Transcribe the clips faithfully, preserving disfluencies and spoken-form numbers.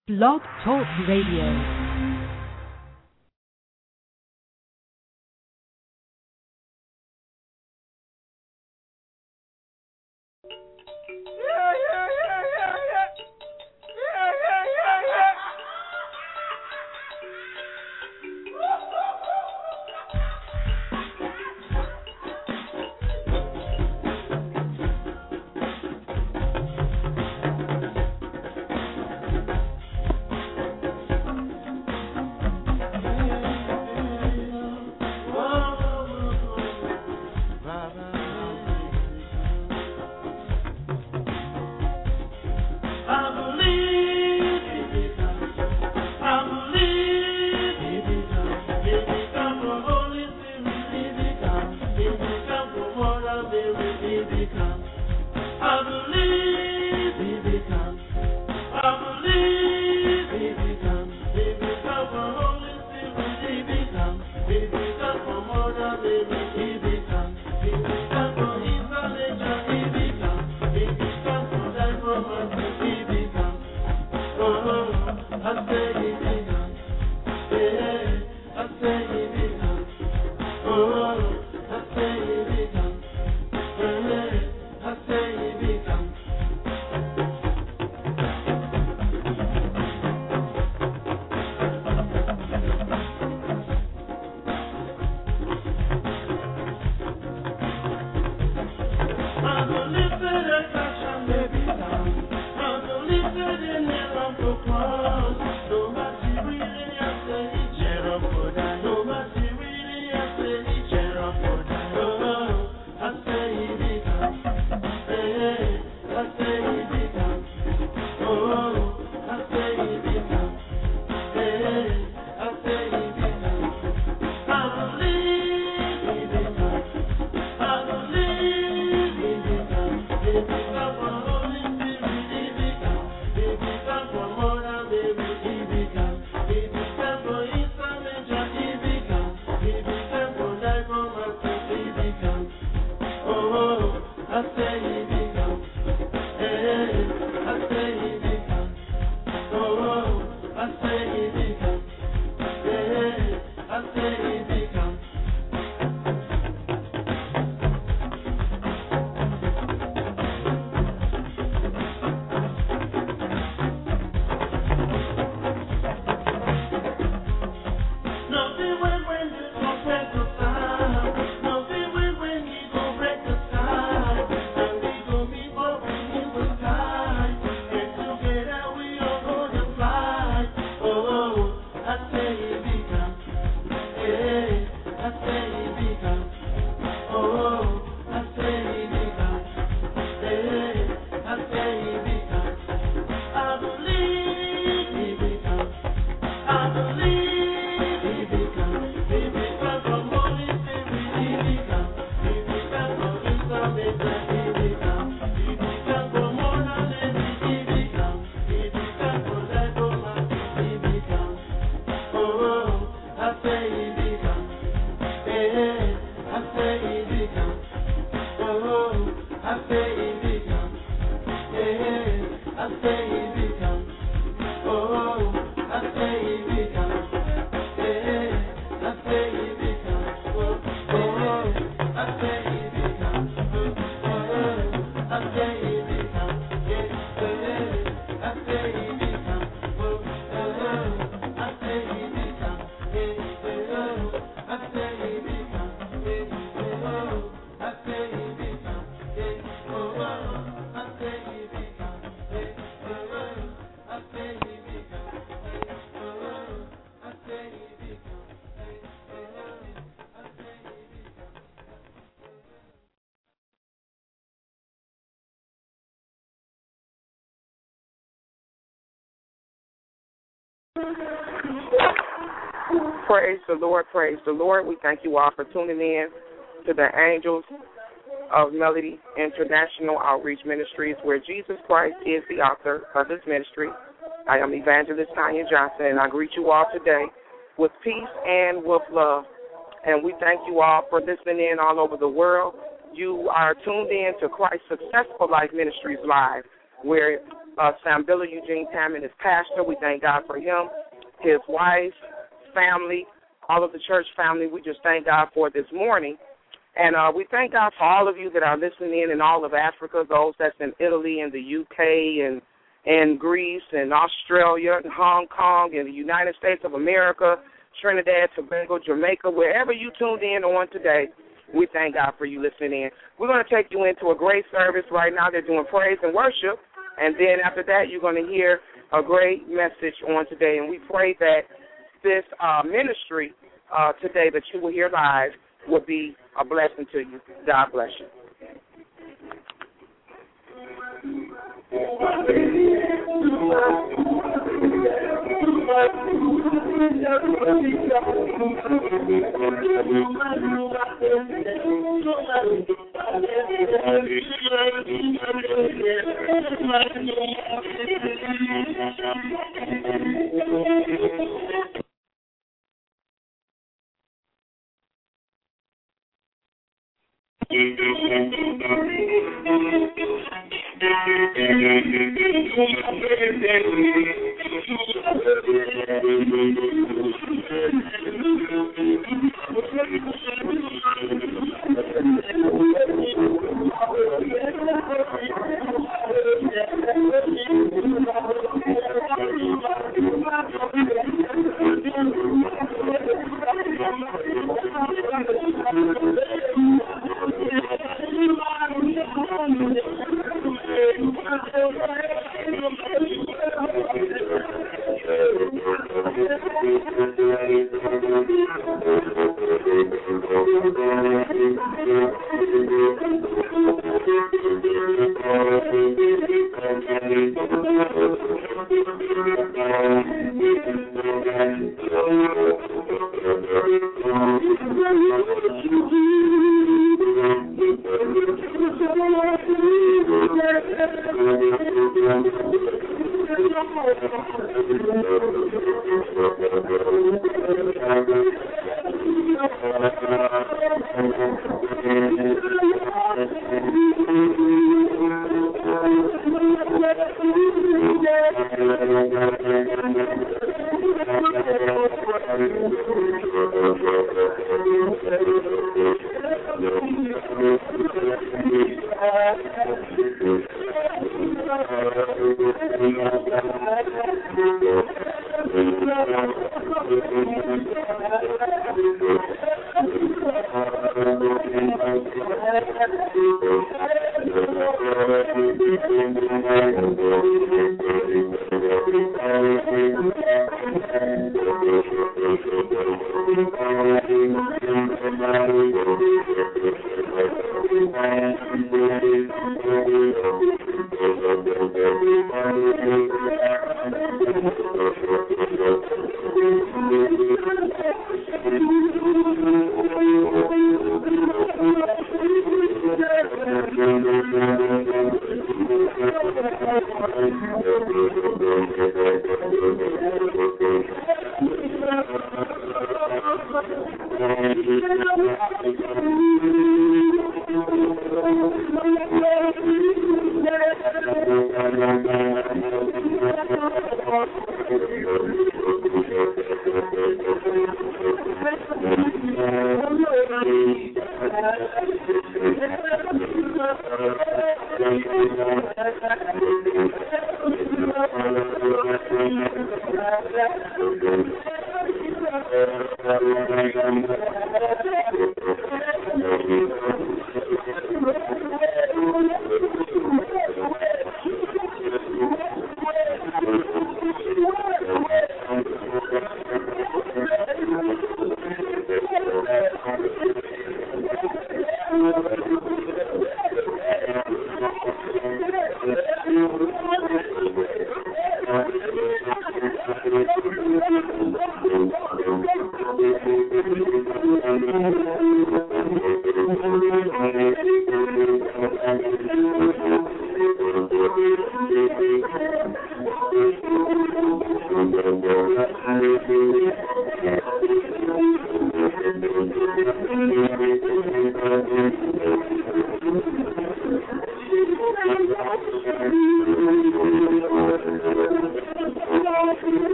Blog Talk Radio. Praise the Lord, praise the Lord. We thank you all for tuning in to the Angels of Melody International Outreach Ministries, where Jesus Christ is the author of this ministry. I am Evangelist Tanya Johnson, and I greet you all today with peace and with love. And we thank you all for listening in all over the world. You are tuned in to Christ Successful Life Ministries Live, where Uh, Sambilla Eugene Tamman is pastor. We thank God for him, his wife, family, all of the church family. We just thank God for this morning. And uh, we thank God for all of you that are listening in in all of Africa, those that's in Italy and the U K and, and Greece and Australia and Hong Kong and the United States of America, Trinidad, Tobago, Jamaica, wherever you tuned in on today. We thank God for you listening in. We're going to take you into a great service right now. They're doing praise and worship. And then after that, you're going to hear a great message on today. And we pray that this uh, ministry uh, today that you will hear live will be a blessing to you. God bless you.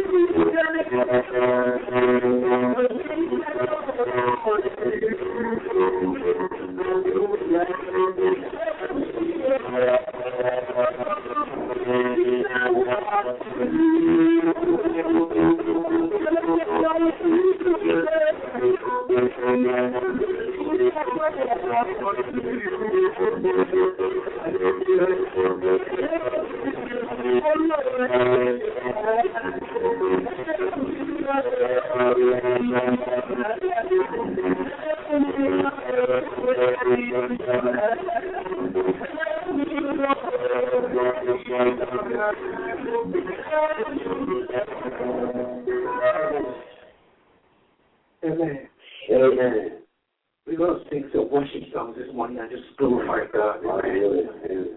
Amen. Amen. We're going to sing some worship songs this morning and just glorify God. Amen.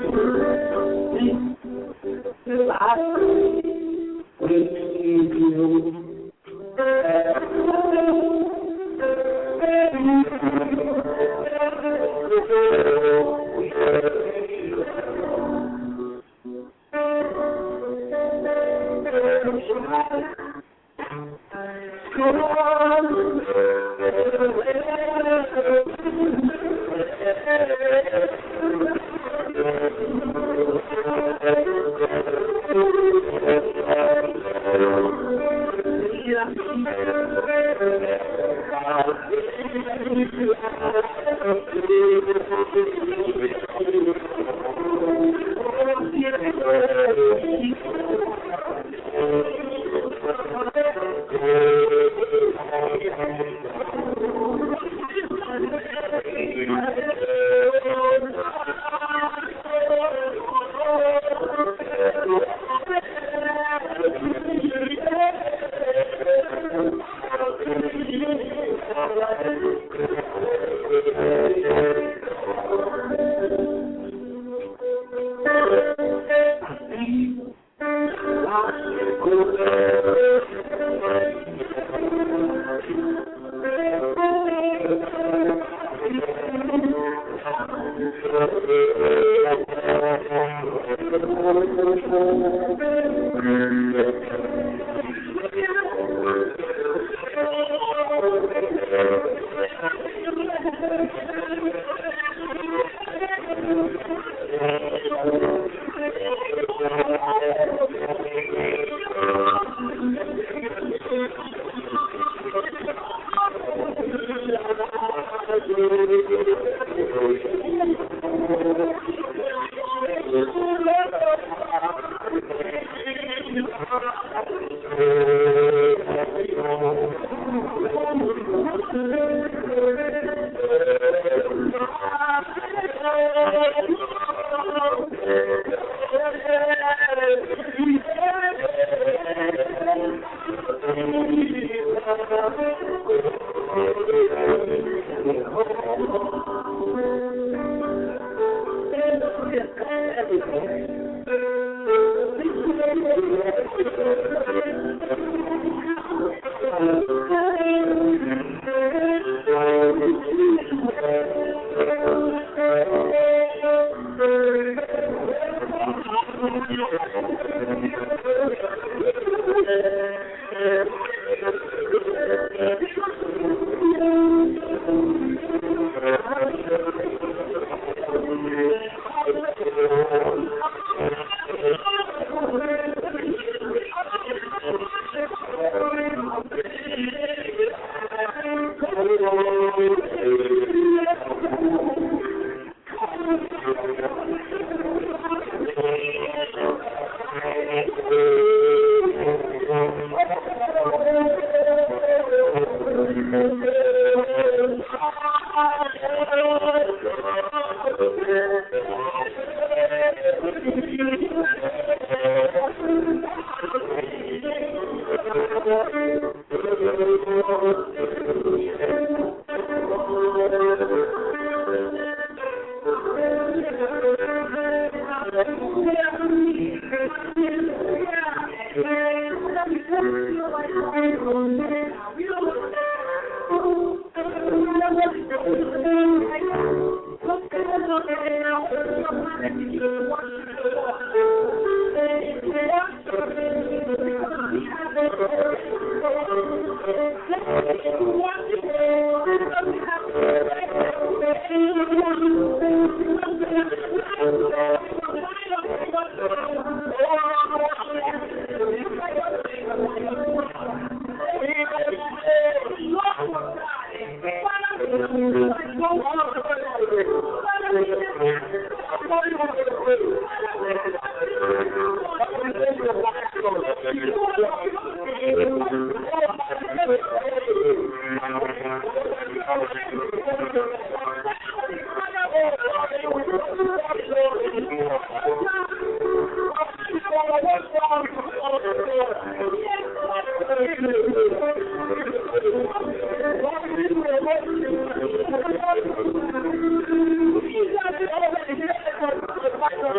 Thank you.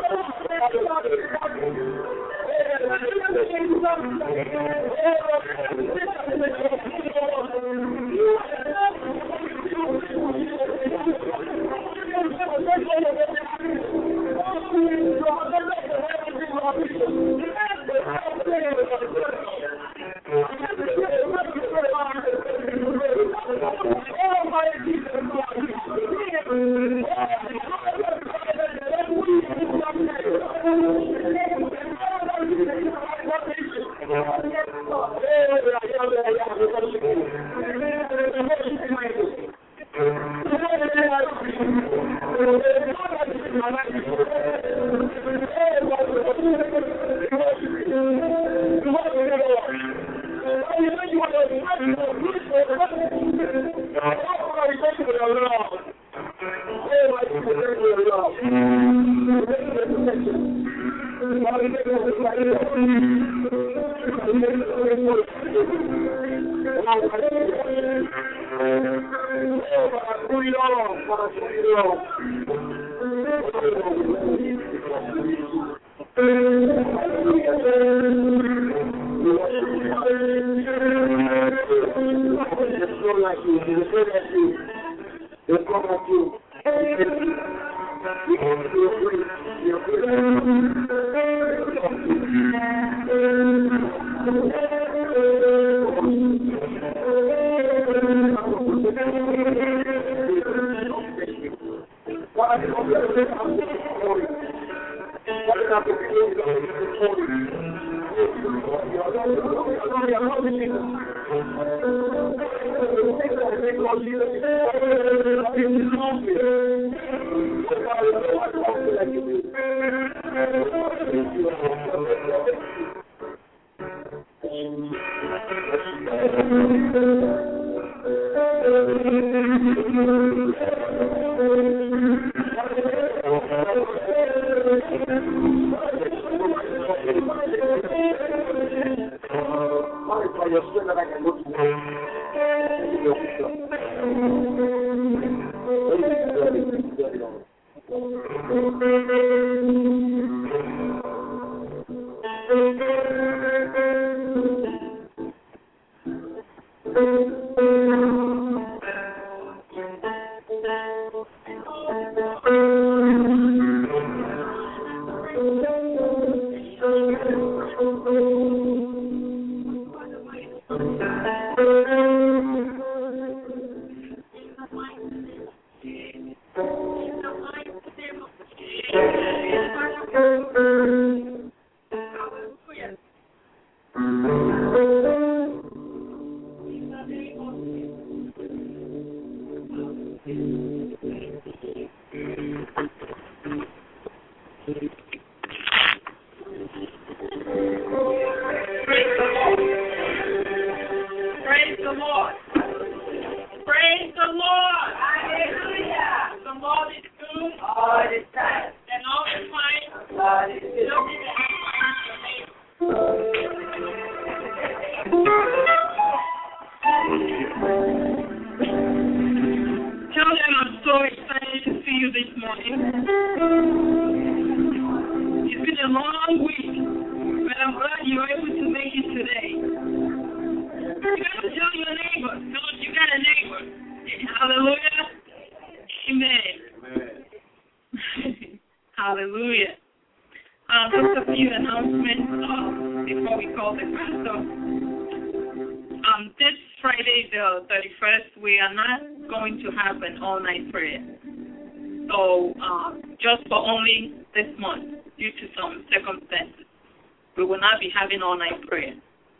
all-night prayer.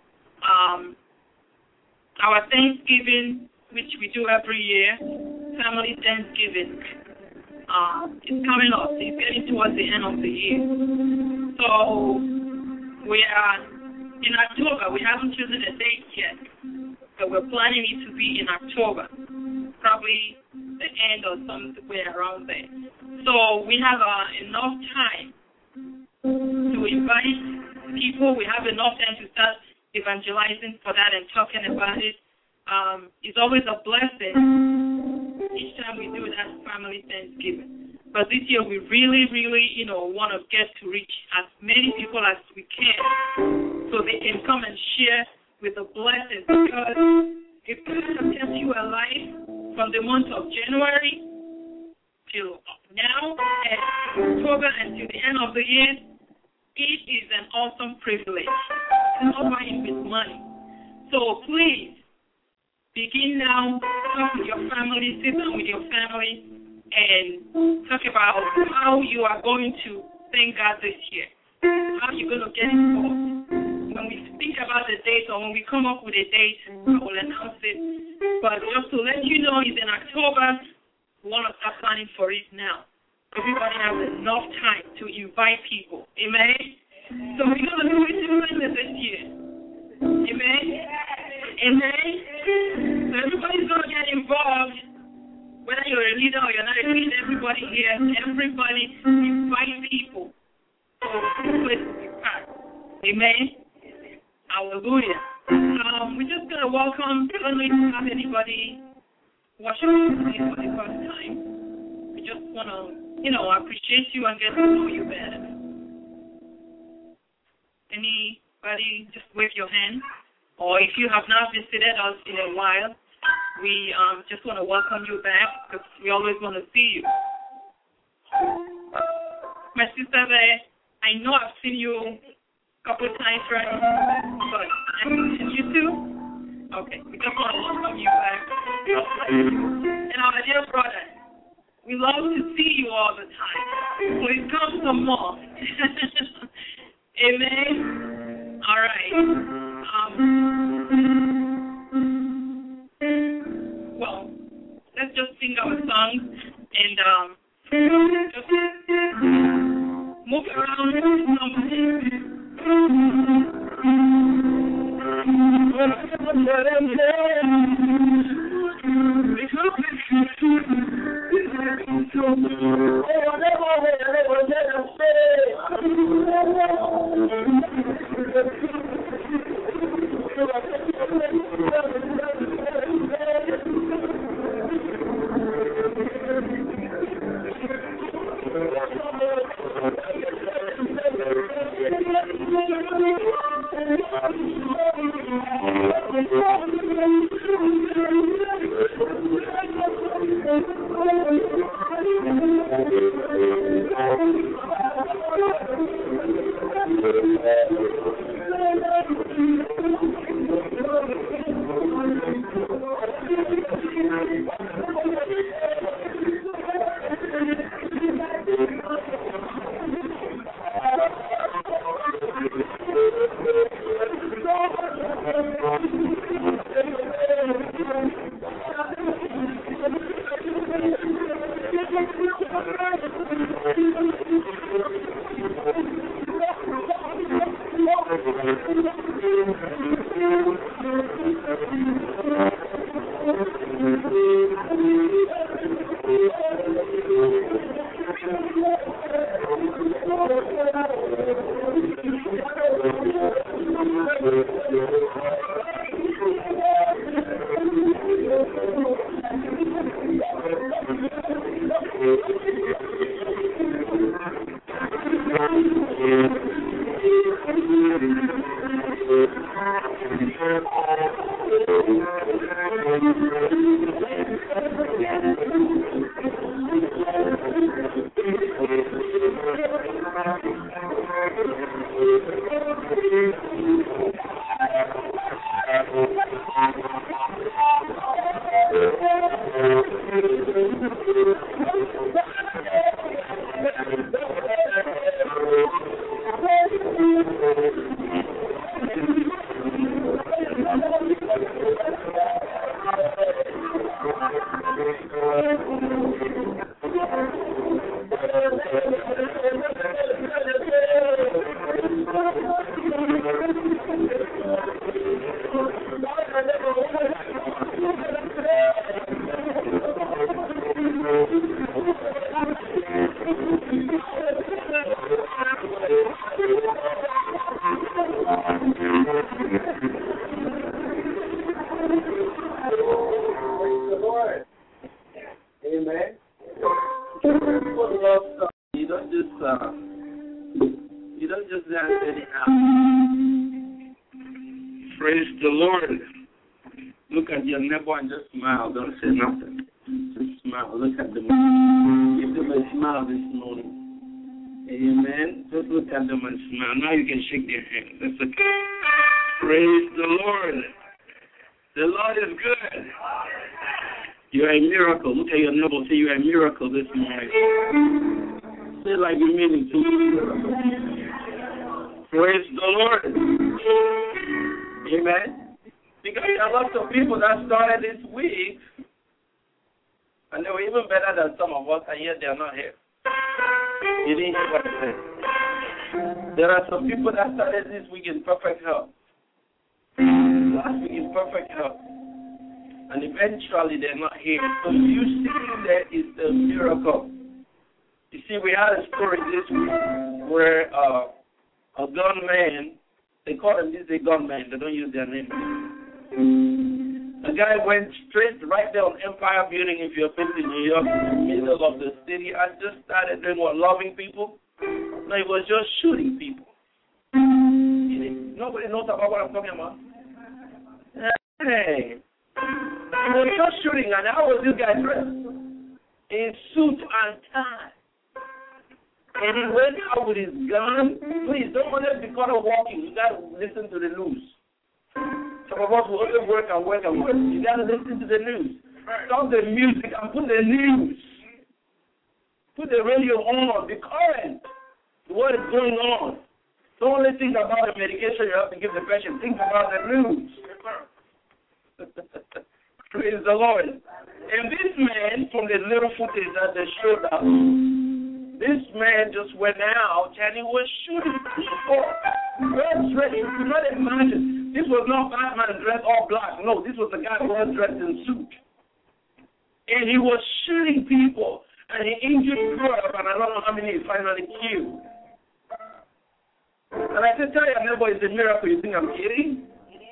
Um, our Thanksgiving, which we do every year, family Thanksgiving, uh, is coming up. It's getting towards the end of the year. So we are in October. We haven't chosen a date yet, but we're planning it to be in October, probably the end or somewhere around there. So we have uh, enough time to invite people. We have enough time to start evangelizing for that and talking about it. Um, it's always a blessing each time we do that family Thanksgiving. But this year we really, really, you know, want to get to reach as many people as we can so they can come and share with the blessings. Because if God has kept you alive from the month of January till now and October and till the end of the year, it is an awesome privilege. It's not buying with money. So please, begin now, talk with your family, sit down with your family, and talk about how you are going to thank God this year. How you're going to get involved. When we speak about the date or when we come up with a date, I will announce it. But just to let you know, it's in October. We want to start planning for it now. Everybody has enough time to invite people. Amen? So we're going to do it differently this year. Amen? Amen? So everybody's going to get involved. Whether you're a leader or you're not a leader, everybody here, everybody invite people. So this place will be packed. Amen? Hallelujah. Um, we're just going to welcome, I don't know if you have anybody watching today for the first time. We just want to, you know, appreciate you and get to know you better. Anybody, just wave your hand. Or if you have not visited us in a while, we um, just want to welcome you back because we always want to see you. My sister there, I know I've seen you a couple of times, right? But and you too? Okay, we just want to welcome you back. And our dear brother, we love to see you all the time. Please come some more. Amen? All right. Um... Well, let's just sing our song and um, just move around Don't just dance anyhow. Praise the Lord. Look at your neighbor and just smile. Don't say nothing. Just smile. Look at them. Give them a smile this morning. Amen. Just look at them and smile. Now you can shake their hand. That's okay. Praise the Lord. The Lord is good. You are a miracle. Look at your neighbor. Say you are a miracle this morning. Say like you mean it too. Praise the Lord. Amen. Because there are lots of people that started this week, and they were even better than some of us, and yet they are not here. You didn't hear what I said. There are some people that started this week in perfect health. Last week in perfect health. And eventually they're not here. So you sitting there is a miracle. You see, we had a story this week where uh, a gunman, they call them this day gunman, they don't use their name. The guy went straight right there on Empire Building, if you're in New York, in the middle of the city, and just started doing what, loving people? No, he was just shooting people. Nobody knows about what I'm talking about. Hey, he was just shooting, and how was this guy dressed? In suit and tie. And he went out with his gun. Please, don't let us be caught up walking. You got to listen to the news. Some of us will only work and work and work. You got to listen to the news. Stop the music and put the news. Put the radio on. Be current to what is going on. Don't only think about the medication you have to give the patient. Think about the news. Praise the Lord. And this man, from the little footage that they showed us, this man just went out and he was shooting people. Dressed, you could not imagine. This was not Batman dressed all black. No, this was the guy who was dressed in suit. And he was shooting people. And he injured twelve, and I don't know how many he finally killed. And I said, tell your neighbor, it's a miracle. You think I'm kidding?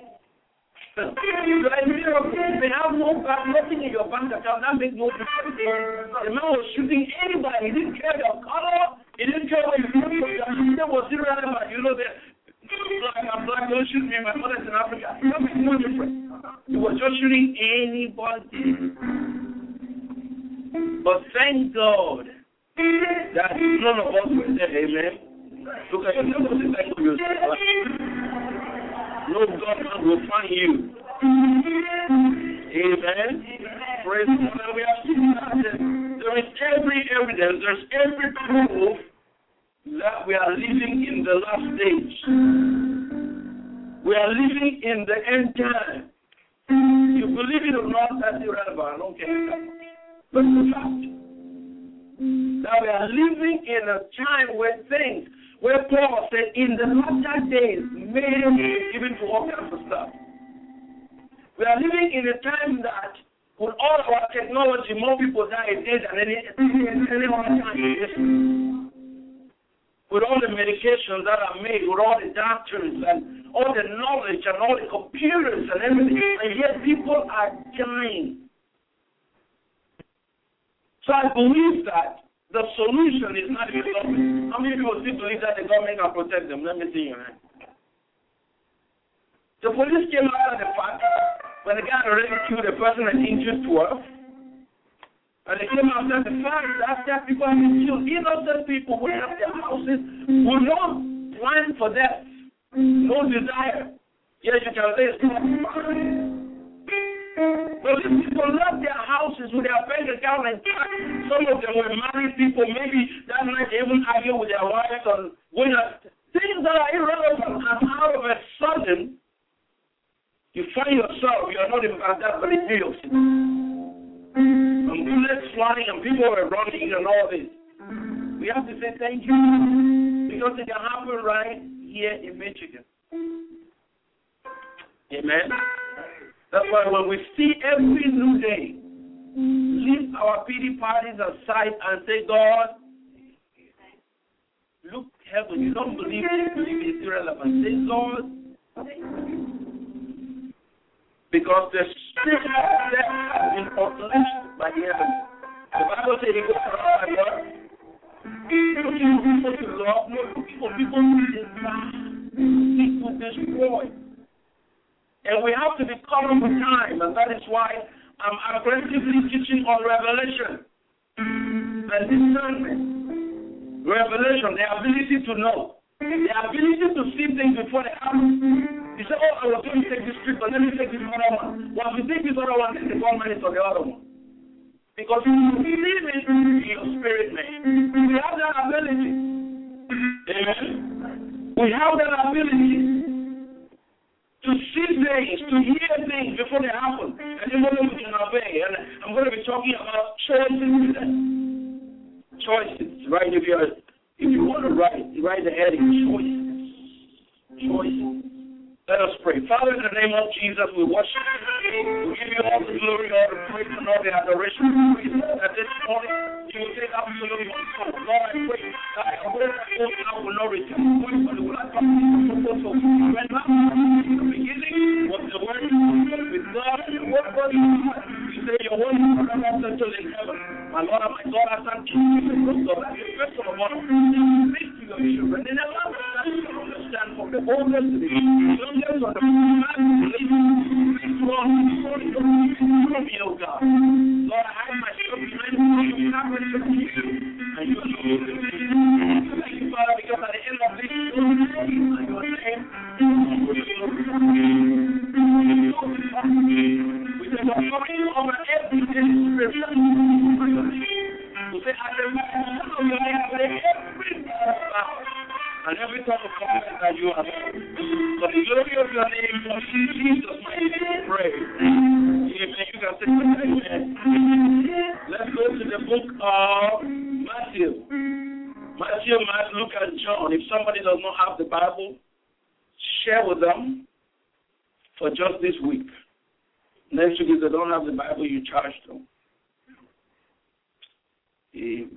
It's like a miracle. They have no back, nothing in your bank account. That makes no difference. The man was shooting anybody. He didn't care your color. He didn't care what you did. That was irrelevant. You know that. Black, I'm black, don't shoot me. My mother's in Africa. That makes no difference. He was just shooting anybody. But thank God that none of us were there, amen. Look at your neighbor, say thank you. No government will find you. Amen. Praise God. We have seen that there is every evidence, there's every proof that we are living in the last stage. We are living in the end time. You believe it or not, that's irrelevant. I don't care. But the fact that we are living in a time where things, where Paul said, in the latter days, men even to all kinds of stuff. We are living in a time that, with all of our technology, more people die a day than any, any other time. With all the medications that are made, with all the doctors and all the knowledge and all the computers and everything, and yet people are dying. So I believe that the solution is not in the government. How many people still believe that the government can protect them? Let me see your hand. The police came out of the fact when the guy already killed a person and injured twelve. And they came out of the fact that after people have been killed, innocent people who have their houses will not plan for death. No desire. Yes, you can say it's not. But these people left their houses with their bank account and cash. Some of them were married people. Maybe that night they even argue with their wives on going out. Things that are irrelevant, and out of a sudden, you find yourself, you are not in Baghdad, but in New York City. And bullets flying and people were running and all this. We have to say thank you. Because it can happen right here in Michigan. Amen. That's why when we see every new day, leave our pity parties aside and say, God, look heaven. You don't believe it, you believe it's irrelevant. Say, God, because the spirit of death has been unleashed by the enemy. The Bible says he goes around like what? looking for people to love, not looking for people to desire, to destroy. And we have to be common with time, and that is why I'm aggressively teaching on revelation and discernment. Revelation, the ability to know, the ability to see things before they happen. You say, oh, I was going to take this trip, but let me take this other one. Once you take this other one, then the one minute or the other one. Because you believe it in your spirit, man. We have that ability. Amen. We have that ability to see things, to hear things before they happen. And then we can obey. And I'm going to be talking about choices today. Choices, right? If you if you want to write, write the heading, choices. Choices. Let us pray. Father, in the name of Jesus, we worship you. We give you all the glory, all the praise, and all the adoration. That this morning, you will take absolutely control. Lord, I pray that I will I will not return. But it will not come to the so when that in the beginning was the word with God, and the word was God. You say your word is not settled in heaven. My Lord and my God, I thank you. God, that is first of all, speak to your children. And allow us to understand from the boldness to the on the man, oh God. Lord, I hide myself behind you. And you thank you, Father, because at the end of this story, your name, we say, authority over every spirit. We say, at the mention of your name, every power. And every time of comment that you have, for the glory of your name, for Jesus' name, pray. Amen. You can say amen. Let's go to the book of Matthew. Matthew, Mark, Luke, and John. If somebody does not have the Bible, share with them for just this week. Next week, if they don't have the Bible, you charge them. Amen.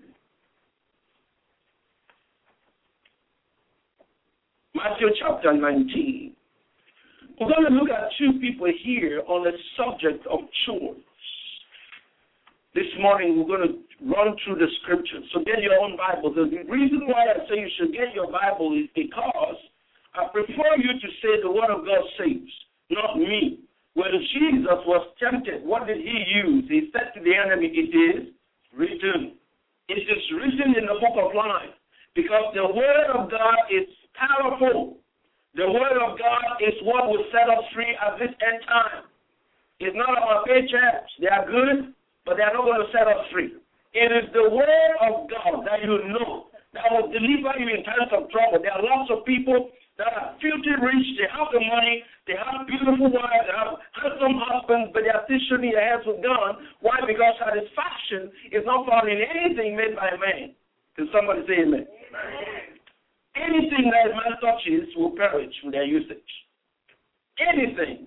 Matthew chapter nineteen. We're going to look at two people here on the subject of chores. This morning, we're going to run through the scriptures. So get your own Bible. The reason why I say you should get your Bible is because I prefer you to say the word of God saves, not me. When Jesus was tempted, what did he use? He said to the enemy, it is written. It is written in the book of life. Because the word of God is powerful. The word of God is what will set us free at this end time. It's not our paychecks. They are good, but they are not going to set us free. It is the word of God that you know that will deliver you in times of trouble. There are lots of people that are filthy rich. They have the money. They have beautiful wives. They have handsome husbands, but they are still shooting their heads with guns. Why? Because satisfaction is not found in anything made by man. Can somebody say amen? Amen. Anything that man touches will perish with their usage. Anything.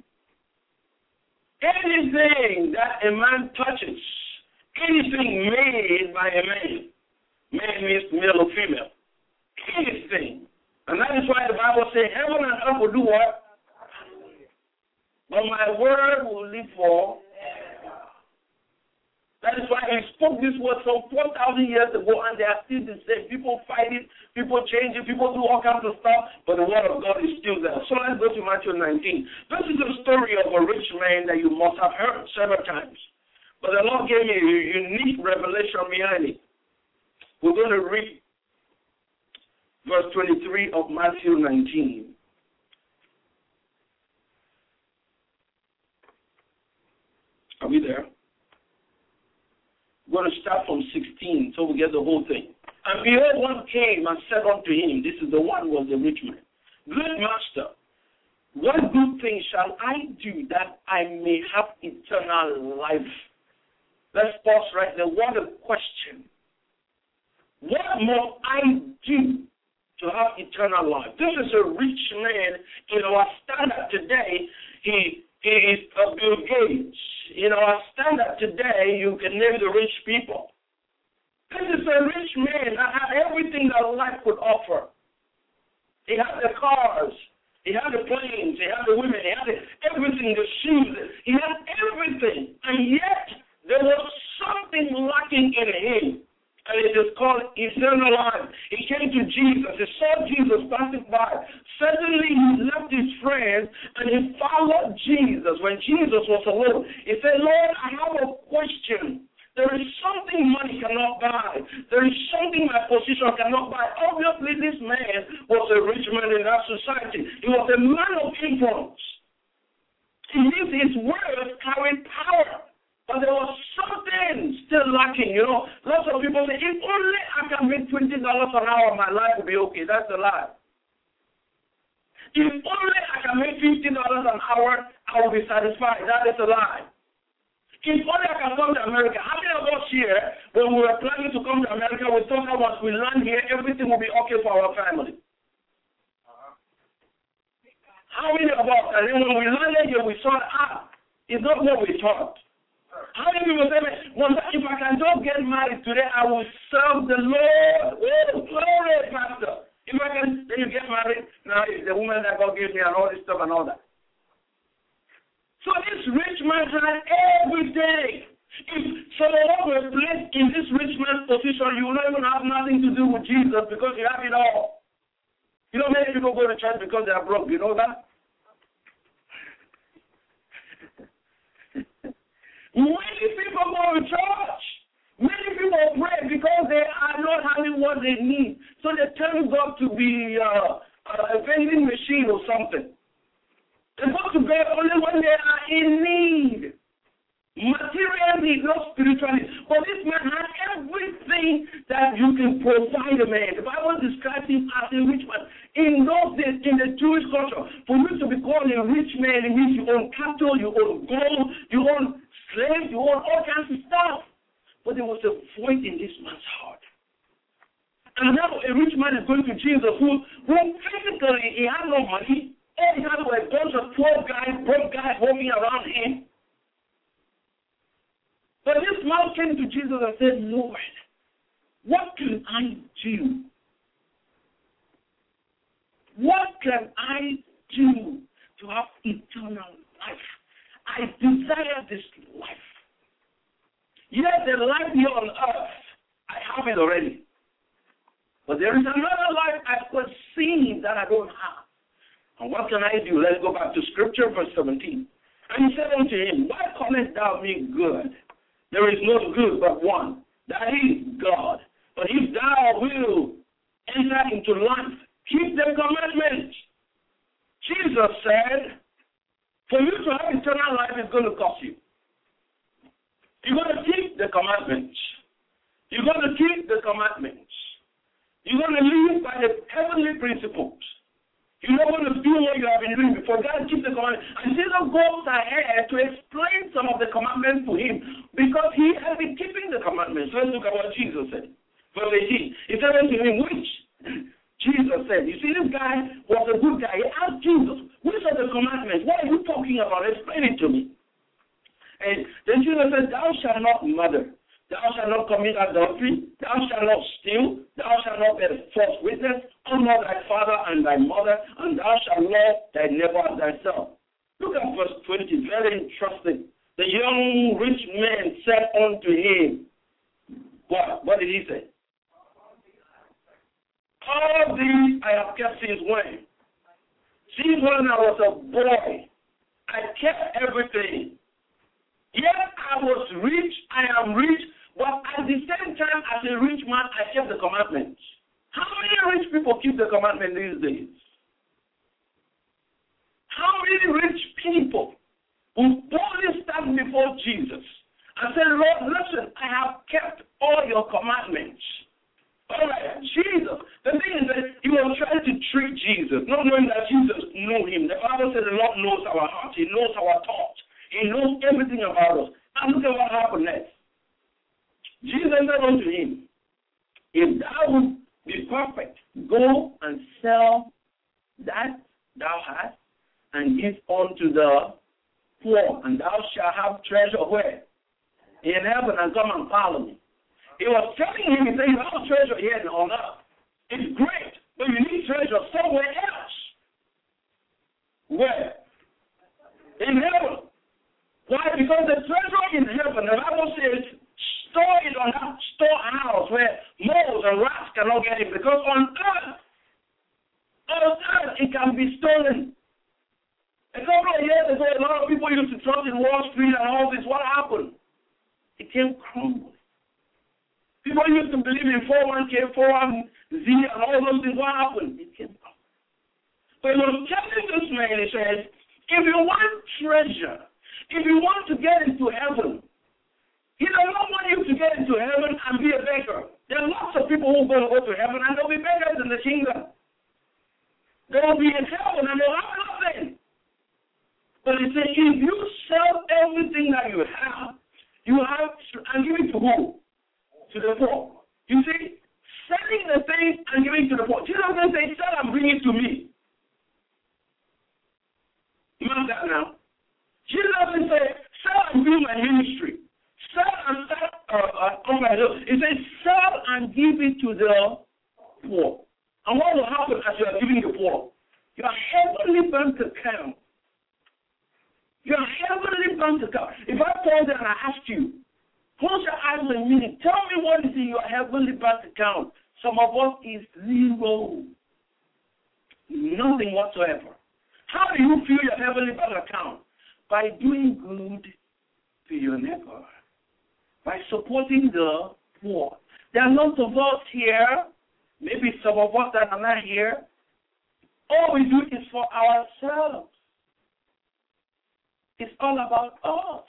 Anything that a man touches, anything made by a man, man means male or female. Anything. And that is why the Bible says, heaven and earth will do what? But my word will live for. That is why he spoke this word some four thousand years ago, and they are still the same. People fight it, people change it, people do all kinds of stuff, but the word of God is still there. So let's go to Matthew nineteen. This is the story of a rich man that you must have heard several times. But the Lord gave me a unique revelation behind it. We're going to read verse twenty-three of Matthew nineteen. Are we there? We're going to start from sixteen so we get the whole thing. And behold, one came and said unto him, this is the one was the rich man, good master, what good thing shall I do that I may have eternal life? Let's pause right there. What a question. What must I do to have eternal life? This is a rich man. In our standard today, he, he is a Bill Gates. In our standard today, you can name the rich people. This is a rich man that had everything that life could offer. He had the cars, he had the planes, he had the women, he had the, everything, the shoes. He had everything. And yet, there was something lacking in him. and it is called eternal life. He came to Jesus. He saw Jesus passing by. Suddenly he left his friends and he followed Jesus. When Jesus was alone, he said, Lord, I have a question. There is something money cannot buy. There is something my position cannot buy. Obviously, this man was a rich man in that society. He was a man of influence. He used his words carrying power. But there was something still lacking, you know. Lots of people say, if only I can make twenty dollars an hour, my life will be okay. That's a lie. If only I can make fifty dollars an hour, I will be satisfied. That is a lie. If only I can come to America. How many of us here, when we were planning to come to America, we thought that once we land here, everything will be okay for our family? Uh-huh. How many of us, and then when we landed here, we saw, ah, it's not what we thought. How many people say, well, if I can just get married today, I will serve the Lord. Oh, glory, Pastor. If I can, then you get married. Now, the woman that God gave me and all this stuff and all that. So this rich man had every day. If someone were placed in this rich man's position, you will not even have nothing to do with Jesus because you have it all. You know, many people go to church because they are broke. You know that? Many people go to church. Many people pray because they are not having what they need. So they turn God to be uh, a vending machine or something. They go to bed only when they are in need. Material need, not spiritual need. But this man had everything that you can provide a man. The Bible describes him as a rich man. In those days, in the Jewish culture, for you to be called a rich man, it means you own cattle, you own gold, you own slaves, you own all kinds of stuff. But there was a void in this man's heart. And now a rich man is going to Jesus who, who physically, he had no money. All he had were a bunch of poor guys, broke guys walking around him. But this man came to Jesus and said, Lord, what can I do? What can I do to have eternal life? I desire this life. Yes, the life here on earth, I have it already. But there is another life I perceive that I don't have. And what can I do? Let's go back to Scripture, verse seventeen. And he said unto him, why callest thou me good? There is no good but one, that is God. But if thou wilt enter into life, keep the commandments. Jesus said, for you to have eternal life is going to cost you. You're going to keep the commandments. You're going to keep the commandments. You're going to live by the heavenly principles. You're not going to do what you have been doing before. God keeps the commandments. And Jesus goes ahead to explain some of the commandments to him because he has been keeping the commandments. Let's look at what Jesus said. Verse eighteen. He said unto him, which? Jesus said, you see, this guy was a good guy. He asked Jesus, which are the commandments? What are you talking about? Explain it to me. And then Jesus said, thou shalt not murder. Thou shalt not commit adultery. Thou shalt not steal. Thou shalt not bear false witness. Honor thy father and thy mother, and thou shalt love thy neighbor as thyself. Look at verse twenty, very interesting. The young rich man said unto him, what? What did he say? All these I have kept since when? Since when I was a boy, I kept everything. Yes, I was rich, I am rich, but at the same time, as a rich man, I kept the commandments. How many rich people keep the commandment these days? How many rich people who boldly stand before Jesus and say, Lord, listen, I have kept all your commandments. All right, Jesus. The thing is that he was trying to trick Jesus, not knowing that Jesus knew him. The Bible says the Lord knows our hearts. He knows our thoughts. He knows everything about us. And look at what happened next. Jesus said unto him, if thou wilt be perfect, go and sell that thou hast, and give unto the poor, and thou shalt have treasure where? In heaven, and come and follow me. He was telling him, he said, you have treasure here on earth. It's great, but you need treasure somewhere else. Where? In heaven. Why? Because the treasure in heaven, the Bible says, store it on that storehouse where cannot get it because on earth, on earth, it can be stolen. A couple of years ago, a lot of people used to trust in Wall Street and all this. What happened? It came crumbling. People used to believe in four oh one K, four oh one Z, and all those things. What happened? It came crumbling. But he was telling this man, he says, if you want treasure, if you want to get into heaven, he does not want you to get into heaven and be a beggar. There are lots of people who are going to go to heaven and they'll be beggars in the kingdom. They will be in heaven and they'll have nothing. But he said, if you sell everything that you have, you have to, and give it to who? To the poor. You see, selling the things and giving to the poor. Jesus doesn't say, sell and bring it to me. You know that now? Jesus doesn't say, sell and do my ministry. Sell and sell, uh, uh, uh, he says, sell and give it to the poor. And what will happen as you are giving the poor? Your heavenly bank account. Your heavenly bank account. If I told you and I asked you, close your eyes for a minute, tell me what is in your heavenly bank account. Some of us is zero. Nothing whatsoever. How do you fill your heavenly bank account? By doing good to your neighbor. By supporting the poor. There are lots of us here, maybe some of us that are not here. All we do is for ourselves. It's all about us.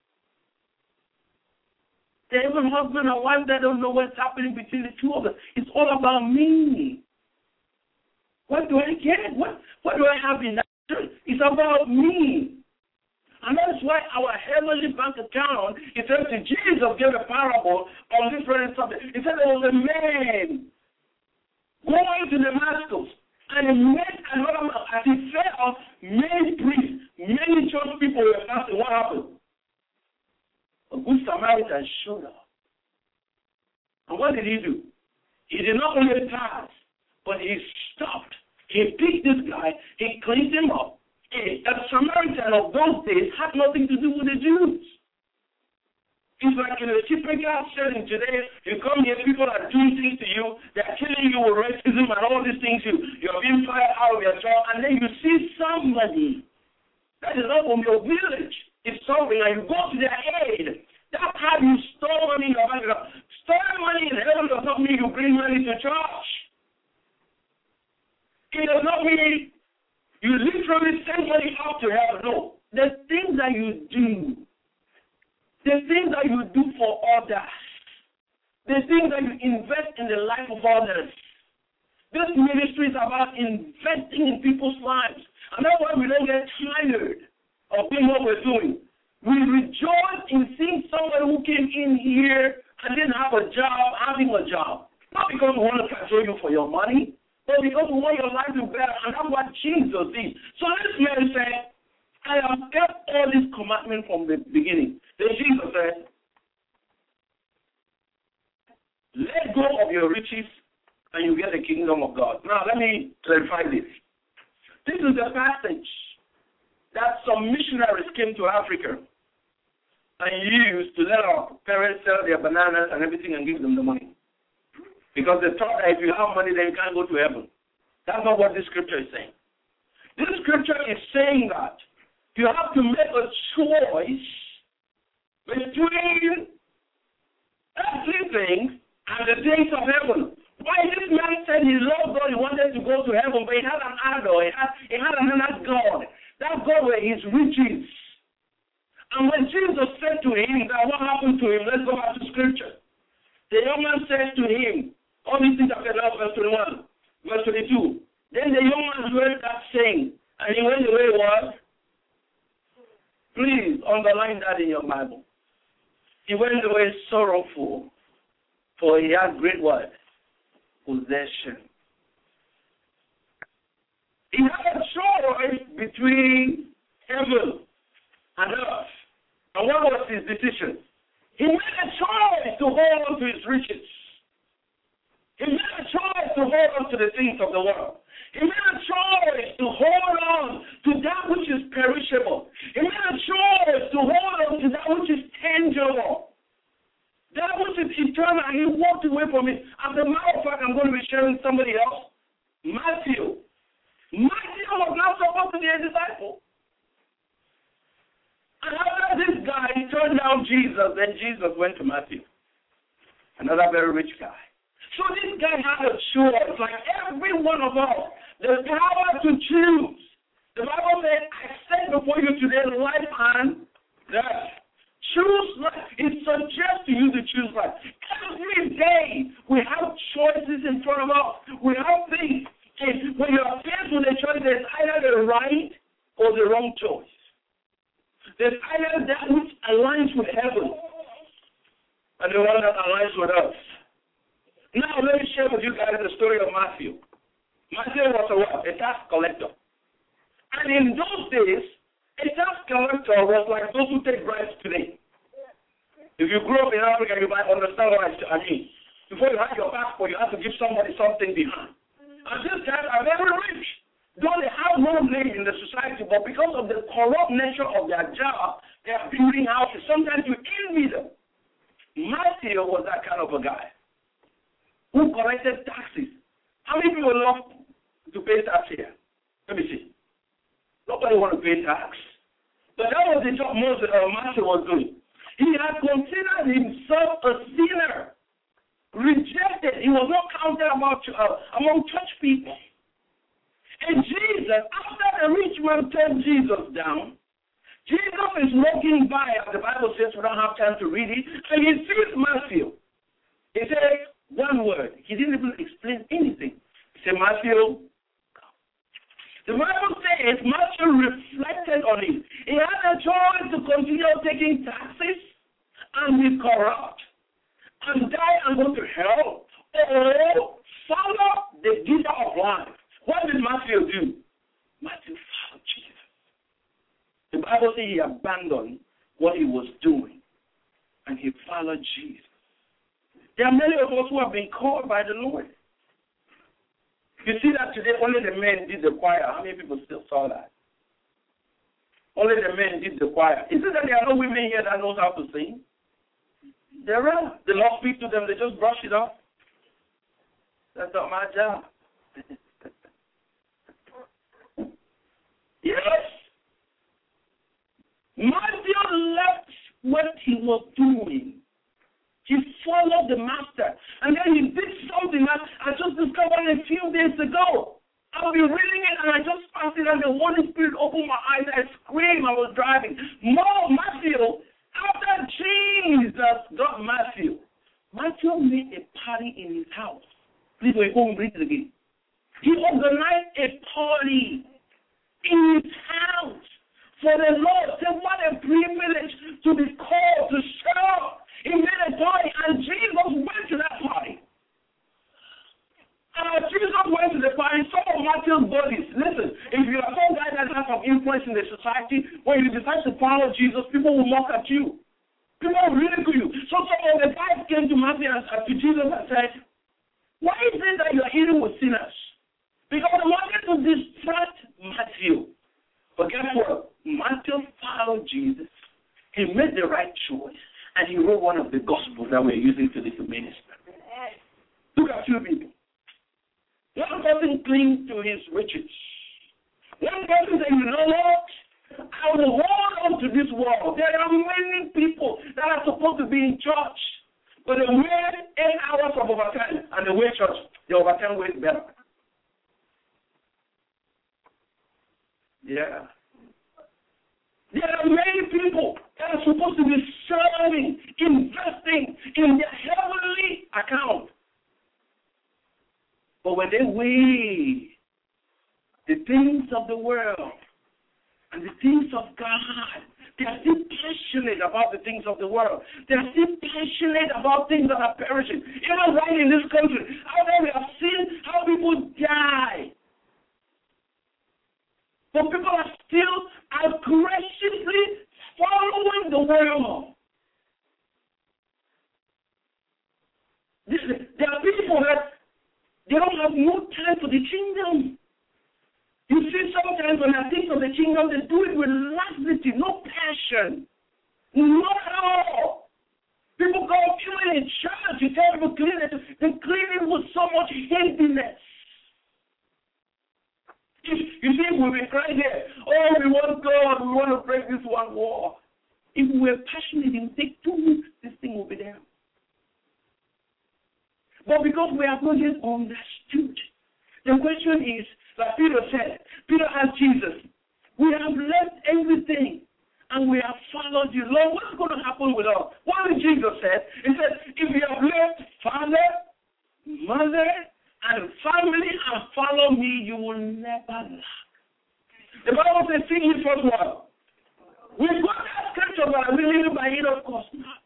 They're even husband and wife, they don't know what's happening between the two of us. It's all about me. What do I get? What, what do I have in that church? It's about me. And that's why our heavenly bank account, it says that Jesus gave a parable on this very subject. He said there was a man going to Damascus, and he met another man. As he fell, many priests, many church people were fasting. What happened? A good Samaritan showed up. And what did he do? He did not only pass, but he stopped. He picked this guy, he cleaned him up. A Samaritan of those days had nothing to do with the Jews. It's like in a typical setting today, you come here, people are doing things to you, they're killing you with racism and all these things, you, you're being fired out of your job, and then you see somebody that is not from your village. It's something, and you go to their aid. That's how you store money in your bank account. Storing money in heaven does not mean you bring money to church. It does not mean you literally send money up to heaven. No. The things that you do, the things that you do for others, the things that you invest in the life of others. This ministry is about investing in people's lives. And that's why we don't get tired of doing what we're doing. We rejoice in seeing someone who came in here and didn't have a job, having a job. Not because we want to control you for your money, but because we want your life to be better. And that's what Jesus did. So this man said, I have kept all these commandments from the beginning. Then Jesus said, let go of your riches and you get the kingdom of God. Now let me clarify this. This is a passage that some missionaries came to Africa and used to let our parents sell their bananas and everything and give them the money. Because they thought that if you have money, then you can't go to heaven. That's not what this scripture is saying. This scripture is saying that you have to make a choice between earthly things and the things of heaven. Why this man said he loved God, he wanted to go to heaven, but he had an idol, he had, he had another God. That God were his riches. And when Jesus said to him that what happened to him, let's go back to scripture. The young man said to him, all these things are said out, verse twenty-one, verse twenty-two. Then the young man heard that saying, and he went away what? Please underline that in your Bible. He went away sorrowful, for he had great what? Possession. He had a choice between heaven and earth. And what was his decision? He made a choice to hold on to his riches. He made a choice to hold on to the things of the world. He made a choice to hold on to that which is perishable. He made a choice to hold on to that which is tangible. That which is eternal, and he walked away from it. As a matter of fact, I'm going somebody else? Matthew. Matthew was not supposed to be a disciple. And after this guy turned down Jesus, then Jesus went to Matthew, another very rich guy. So this guy had a choice, like every one of us, the power to choose. The Bible said, I set before you today life and death. Choose life. It suggests to you to choose life. Every day we have choices in front of us. We have things. And when you are faced with a choice, there's either the right or the wrong choice. There's either that which aligns with heaven and the one that aligns with us. Now let me share with you guys the story of Matthew. Matthew was a what? A tax collector. And in those days, a tax collector was like those who take bribes today. If you grew up in Africa, you might understand what I mean. Before you have your passport, you have to give somebody something behind. And these guys are very rich. Though they have no name in the society, but because of the corrupt nature of their job, they are building houses. Sometimes you envy them. Matthew was that kind of a guy who collected taxes. How many people love to pay tax here? Let me see. Nobody want to pay tax. But that was the job most uh, Matthew was doing. He had considered himself a sinner, rejected. He was not counted among, uh, among church people. And Jesus, after the rich man turned Jesus down, Jesus is walking by, as the Bible says, we don't have time to read it, and he sees Matthew. He said one word. He didn't even explain anything. He said, Matthew, come. The Bible says Matthew reflected on it. He had a choice to continue taking taxes and be corrupt and die and go to hell, or follow the giver of life. What did Matthew do? Matthew followed Jesus. The Bible says he abandoned what he was doing and he followed Jesus. There are many of us who have been called by the Lord. You see that today only the men did the choir. How many people still saw that? Only the men did the choir. Is it that there are no women here that knows how to sing? There are. The Lord speaks to them, they just brush it off. That's not my job. Yes. Matthew left what he was doing. He followed the master. And then he did something that I just discovered a few days ago. I'll be reading it and I just passed it and the Holy Spirit opened my eyes. I screamed. I was driving. More Matthew, after Jesus got Matthew, Matthew made a party in his house. Please wait, go and read it again. He organized a party in his house for the Lord. Say, what a privilege to be called to serve. He made a party, and Jesus went to that party. And as Jesus went to the party, some of Matthew's buddies, listen, if you are some guy that has some influence in the society, when you decide to follow Jesus, people will mock at you. People will ridicule you. So some of the guys came to Matthew and to Jesus and said, why is it that you are eating with sinners? Because they wanted to distract Matthew. But guess what? Matthew followed Jesus. He made the right choice. And he wrote one of the gospels that we're using today to minister. Look at two people. One person clings to his riches. One person says, you know what? I will hold on to this world. There are many people that are supposed to be in church, but they wait eight hours of overtime, and they wait church. The overtime waits better. Yeah. There are many people that are supposed to be serving, investing in their heavenly account. But when they weigh the things of the world and the things of God, they are still passionate about the things of the world. They are still passionate about things that are perishing. Even right in this country, how we have seen how people die. But people are still aggressively following the world. There are people that they don't have no time for the kingdom. You see, sometimes when I think of the kingdom, they do it with laxity, no passion. Not at all. People People go, even in church, you tell people clean it. They clean it with so much heaviness. You see, we've been crying here, oh, we want God, we want to break this one wall. If we were passionate, it would take two weeks, this thing will be there. But because we have not yet understood, the question is, like Peter said, Peter asked Jesus, we have left everything and we have followed you. Lord, what's going to happen with us? What did Jesus say? He said, if you have left father, mother, and family and follow me, you will never lack. The Bible says, sing ye first one. We've got that scripture, but are we living by it? Of course not.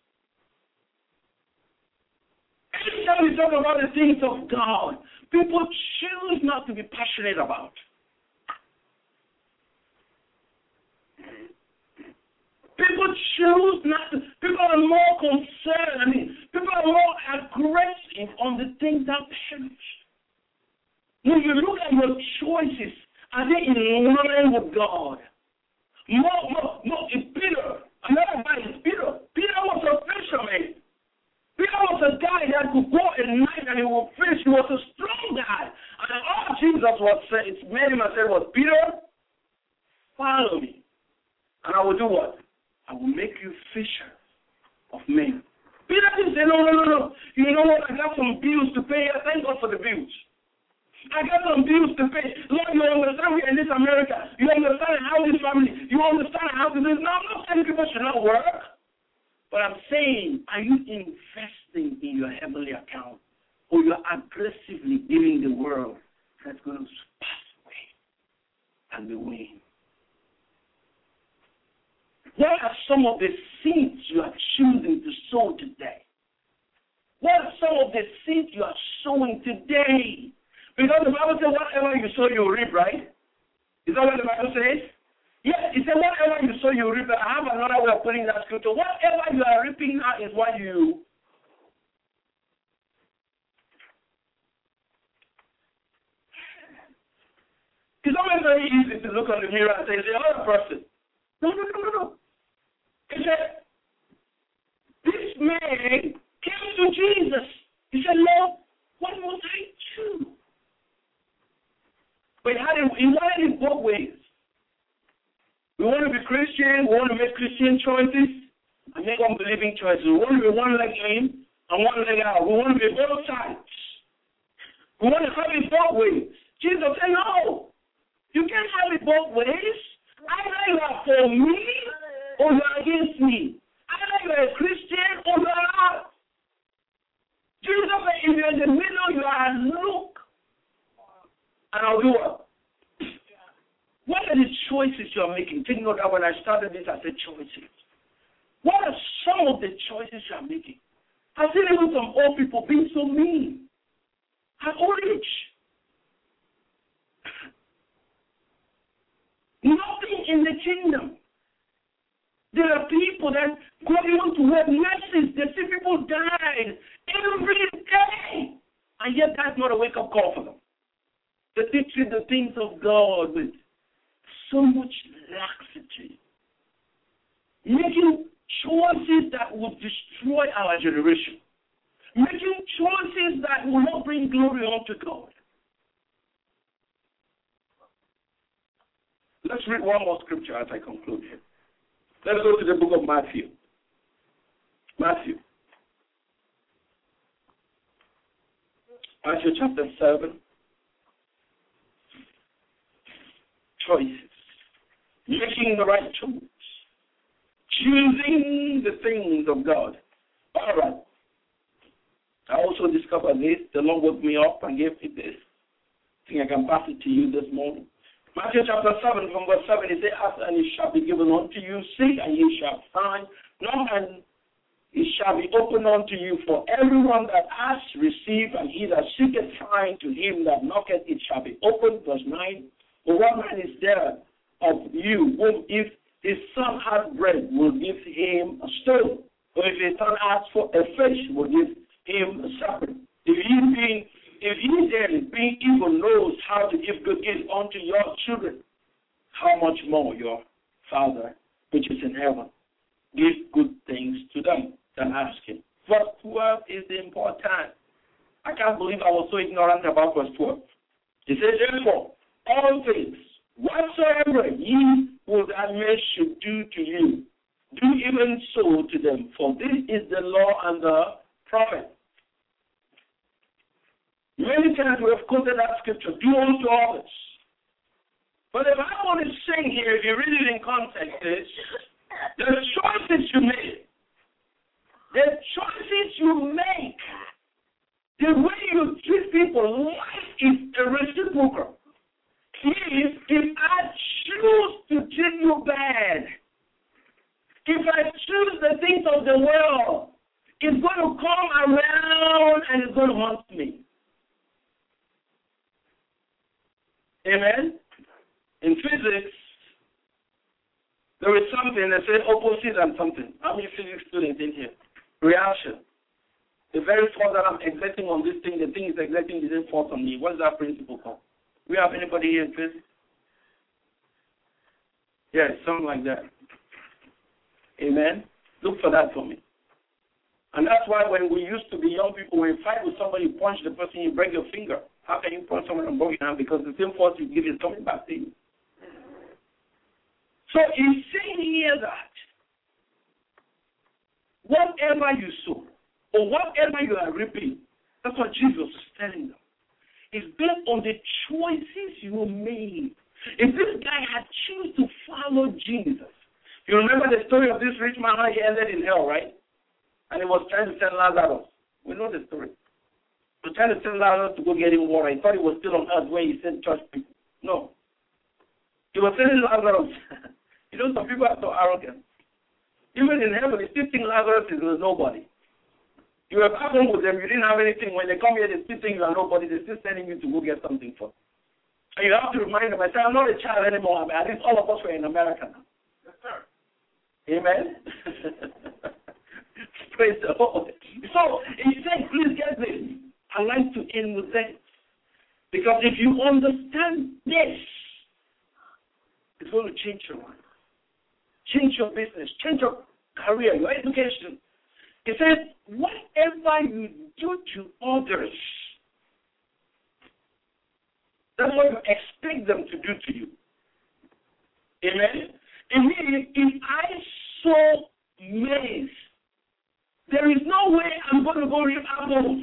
Anytime we talk about the things of God, people choose not to be passionate about. People choose not to. People are more concerned. I mean, people are more aggressive on the things that perish. When you look at your choices, are they in line with God? More, more, more. It's Peter. Another guy is Peter. Peter was a fisherman. Peter was a guy that could go at night and he would fish. He was a strong guy. And all Jesus was saying, made him and said was, Peter, follow me. And I will do what? I will make you fisher of men. Peter didn't say, no, no, no, no. You know what? I got some bills to pay. Thank God for the bills. I got some bills to pay. Lord, you understand we're in this America. You understand how this family. You understand how this is. No, I'm not saying people should not work. But I'm saying, are you investing in your heavenly account? Or you're aggressively giving the world that's going to pass away and we win? What are some of the seeds you are choosing to sow today? What are some of the seeds you are sowing today? Because the Bible says whatever you sow, you reap, right? Is that what the Bible says? Yes, it says whatever you sow, you reap. I have another way of putting that scripture. Whatever you are reaping now is what you... It's always very easy to look on the mirror and say, the other person. No, no, no, no, no. He said, this man came to Jesus. He said, Lord, what must I do? But he had it, he wanted it both ways. We want to be Christian, we want to make Christian choices, and make unbelieving choices. We want to be one leg in and one leg out. We want to be both sides. We want to have it both ways. Jesus said, no, you can't have it both ways. Either you are for me or you are against me. Either you are a Christian or you are not. Jesus said, if you're in the middle, you are look. And I'll do what? What are the choices you are making? Take note that when I started this, I said choices. What are some of the choices you are making? I've seen even some old people being so mean at old age. Nothing in the kingdom. There are people that go even to work nurses. They see people die every day. And yet that's not a wake-up call for them. They treat the things of God with so much laxity. Making choices that will destroy our generation. Making choices that will not bring glory unto God. Let's read one more scripture as I conclude here. Let's go to the book of Matthew. Matthew. Matthew chapter seven. Choices. Making the right choice. Choosing the things of God. All right. I also discovered this. The Lord woke me up and gave me this. I think I can pass it to you this morning. Matthew chapter seven, from verse seven, it says, ask and it shall be given unto you. Seek and ye shall find. Knock and it shall be opened unto you. For everyone that asks, receive, and he that seeketh, find. To him that knocketh, it shall be opened. Verse nine. For what man is there of you, whom if his son hath bread, will give him a stone? Or if his son asks for a fish, will give him a serpent? If he being If he then, being evil, knows how to give good gifts unto your children, how much more your Father, which is in heaven, give good things to them to ask him. Verse twelve is the important. I can't believe I was so ignorant about verse twelve. He says, therefore, all things, whatsoever ye would that men should do to you, do even so to them, for this is the law and the prophet. Many times we have quoted that scripture, do unto others. But the Bible is saying here, if you read it in context, is the choices you make, the choices you make, the way you treat people, life is a reciprocal. If, if I choose to treat you bad, if I choose the things of the world, it's going to come around and it's going to haunt me. Amen? In physics, there is something that says opposite and something. How many physics students in here? Reaction. The very force that I'm exerting on this thing, the thing is exerting the same force on me. What is that principle called? We have anybody here in physics? Yes, something like that. Amen? Look for that for me. And that's why when we used to be young people, when you fight with somebody, you punch the person, you break your finger. How can you punch someone and break your hand? Because the same force you give is coming back to you. So he's saying here that whatever you sow, or whatever you are reaping, that's what Jesus is telling them. It's based on the choices you made. If this guy had chosen to follow Jesus, you remember the story of this rich man, how he ended in hell, right? And he was trying to send Lazarus. We know the story. He was trying to send Lazarus to go get him water. He thought he was still on earth where he sent church people. No. He was sending Lazarus. You know, some people are so arrogant. Even in heaven, they still think Lazarus is a nobody. You have happened with them, you didn't have anything. When they come here, they still think you are nobody. They're still sending you to go get something for. And you have to remind them, I say, I'm not a child anymore. I mean, at least all of us were in America now. Yes, sir. Amen? Praise the Lord. So, he said, please get this. I like to end with that. Because if you understand this, it's going to change your life. Change your business. Change your career, your education. He says, whatever you do to others, that's what you expect them to do to you. Amen? And if, if I sow maize, there is no way I'm going to go reap apples.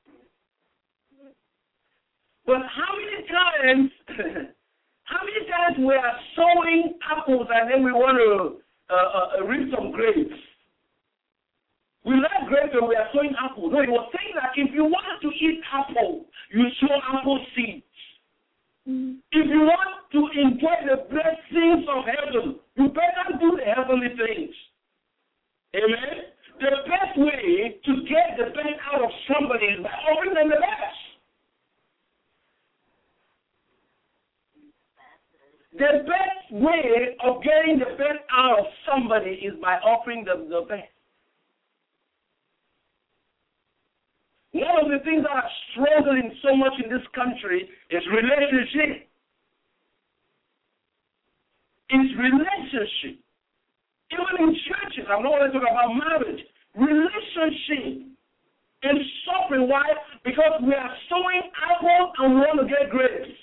But how many times, how many times we are sowing apples and then we want to uh, uh, reap some grapes? We like grapes and we are sowing apples. No, he was saying that if you want to eat apple, you sow apple seeds. Mm. If you want to enjoy the blessings of heaven, you better do the heavenly things. Amen? The best way to get the best out of somebody is by offering them the best. The best way of getting the best out of somebody is by offering them the best. One of the things that are struggling so much in this country is relationship. It's relationship. Even in churches, I'm not going to talk about marriage. Relationship is suffering. Why? Because we are sowing apples and we want to get grapes.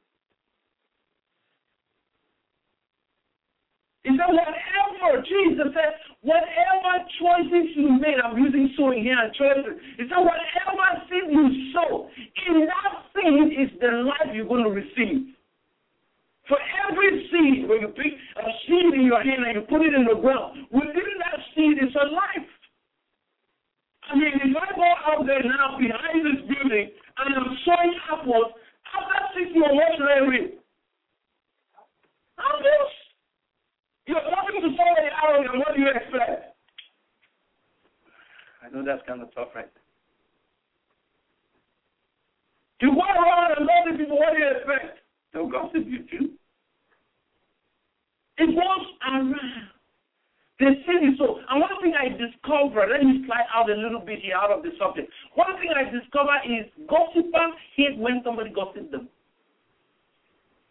He said, whatever, Jesus said, whatever choices you made, I'm using sowing here and choices. He said, whatever seed you sow, in that seed is the life you're going to receive. For every seed, when you pick a seed in your hand and you put it in the ground, within that seed is a life. I mean, if I go out there now behind this building and I'm sowing apples, after six months, what should I reap? Apples. You're talking to somebody arrogant, what do you expect? I know that's kind of tough, right? You go around and love the people, what do you expect? They'll gossip you too. It goes around. The sin is so. And one thing I discovered, let me slide out a little bit here out of the subject. One thing I discovered is gossipers hate when somebody gossips them.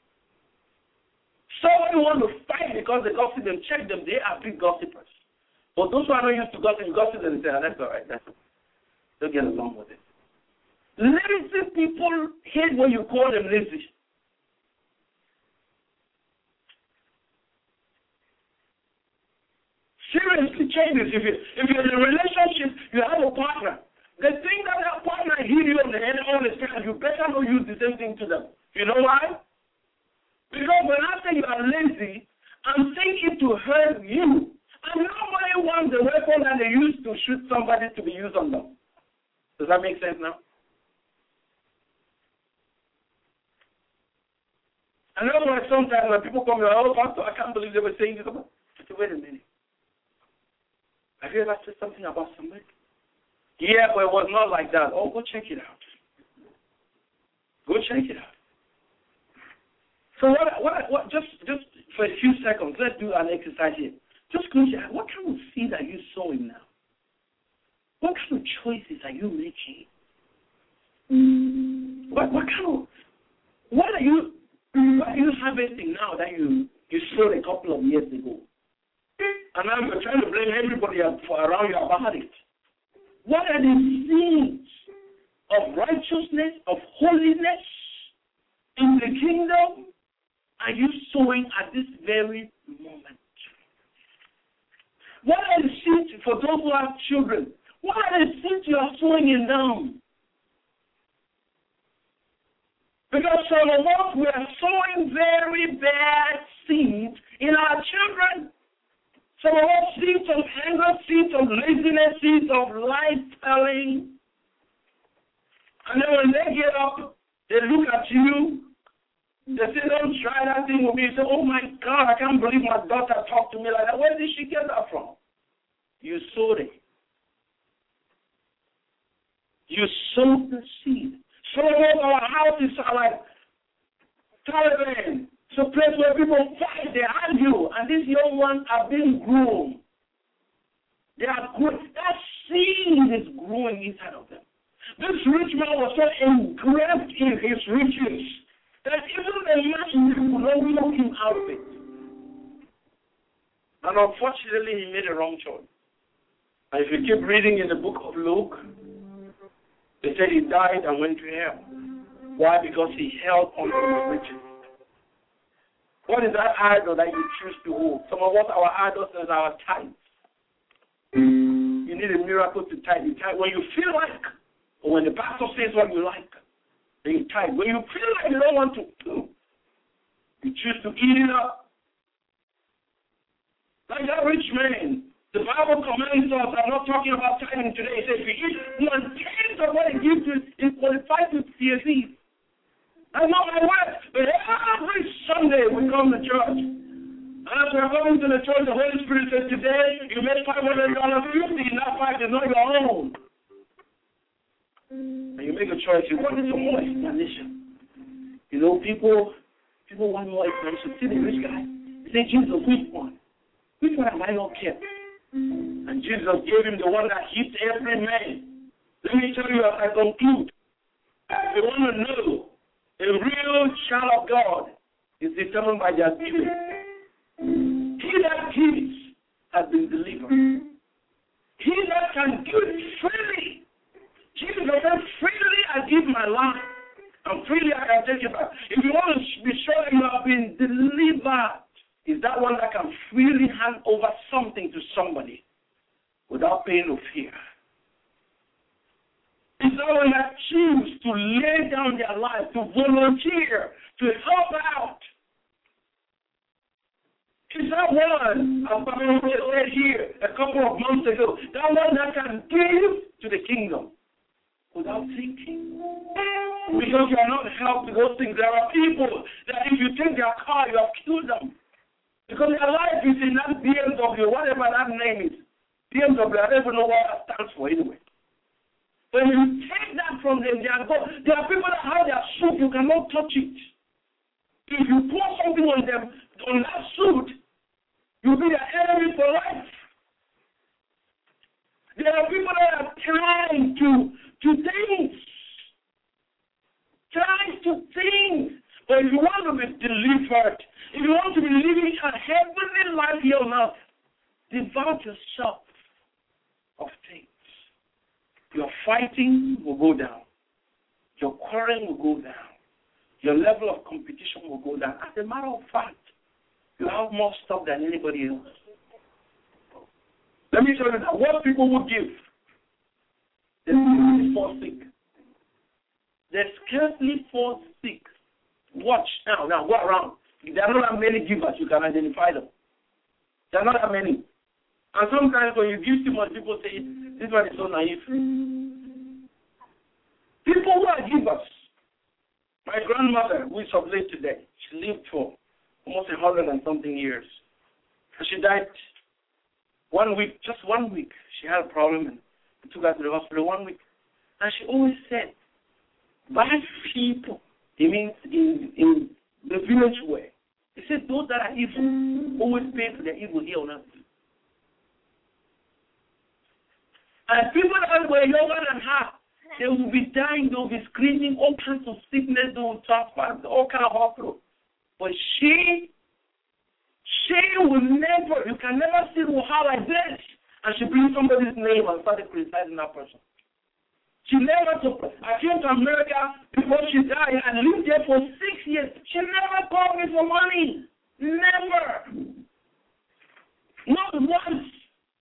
Somebody want to fight because they gossip them, check them, they are big gossipers. But those who are not used to gossip, gossip and say, oh, that's all right, that's all right. They'll get along with it. Lazy people hate when you call them lazy. Seriously changes. If, you, if you're in a relationship, you have a partner. The thing that that partner hit you on the head all the time, you better not use the same thing to them. You know why? Because when I say you are lazy, I'm saying it to hurt you. And nobody wants the weapon that they use to shoot somebody to be used on them. Does that make sense now? I know why sometimes when people come here, oh, Pastor, I can't believe they were saying this. I said, wait a minute. Have you ever said something about somebody? Yeah, but it was not like that. Oh, go check it out. Go check it out. So what, what, what, just, just for a few seconds, let's do an exercise here. Just close your eyes. What kind of seed are you sowing now? What kind of choices are you making? What, what kind of, what are you, what are you harvesting now that you, you sowed a couple of years ago? And now you're trying to blame everybody around you about it. What are the seeds of righteousness, of holiness in the kingdom are you sowing at this very moment? What are the seeds for those who have children? What are the seeds you are sowing in them? Because some of us, we are sowing very bad seeds in our children. Some of us seeds of anger, seeds of laziness, seeds of lie-telling. And then when they get up, they look at you. They say, don't try that thing with me. You say, oh my God, I can't believe my daughter talked to me like that. Where did she get that from? You sowed it. You sowed the seed. Some of us, our houses are like Taliban. It's a place where people fight, they argue, and these young ones are being groomed. They are growing. That seed is growing inside of them. This rich man was so engraved in his riches that even the man could not knock him out of it. And unfortunately, he made a wrong choice. And if you keep reading in the book of Luke, they said he died and went to hell. Why? Because he held on to his riches. What is that idol that you choose to hold? Some of us, our idols is our tithes. You need a miracle to tithe. You tithe when you feel like, or when the pastor says what you like, then you tithe. When you feel like you don't want to, you choose to eat it up. Like that rich man, the Bible commands us, I'm not talking about tithing today. It says if you eat one tenth of what it gives you, it qualifies to be a thief. That's not my wife, but every Sunday we come to church. And as we're coming to the church, the Holy Spirit says, today you made five hundred dollars fifty, not five, is not your own. And you make a choice, you want some more explanation. You know, people people want more explanation. See the rich guy. He said, Jesus, which one? Which one have I not kept? And Jesus gave him the one that hits every man. Let me tell you as I conclude. If you want to know, a real child of God is determined by their giving. He that gives has been delivered. He that can give freely. Jesus said, freely I give my life, and freely I can take it back. If you want to be sure you have been delivered, is that one that can freely hand over something to somebody without pain or fear. It's not one that choose to lay down their life, to volunteer, to help out. It's not one, as Pastor said here a couple of months ago, that one that can give to the kingdom without thinking. Because you are not helped with those things. There are people that if you take their car, you have killed them. Because their life is in that B M W, whatever that name is. B M W, I don't even know what that stands for anyway. When you take that from them, they are gone. There are people that have their suit, you cannot touch it. If you pour something on them, on that suit, you'll be their enemy for life. There are people that are trying to, to things. Trying to things. But if you want to be delivered, if you want to be living a heavenly life here on earth, devote yourself of things. Your fighting will go down. Your quarreling will go down. Your level of competition will go down. As a matter of fact, you have more stuff than anybody else. Let me tell you that what people will give, they scarcely fall sick. They scarcely fall sick. Watch now, now go around. There are not that many givers, you can identify them. There are not that many. And sometimes when you give too much, people say, this one is so naive. People who are givers. My grandmother, who is of late today, she lived for almost a hundred and something years. And she died one week, just one week. She had a problem and we took her to the hospital one week. And she always said, bad people, it means in, in the village way. He said, those that are evil always pay for their evil here on earth. And people that were younger than her, they will be dying, they will be screaming, all kinds of sickness, they will transfer, all kinds of hospital. But she, she will never, you can never see her like this. And she brings somebody's name and started criticizing that person. She never took, I came to America before she died and lived there for six years. She never called me for money. Never. Not once.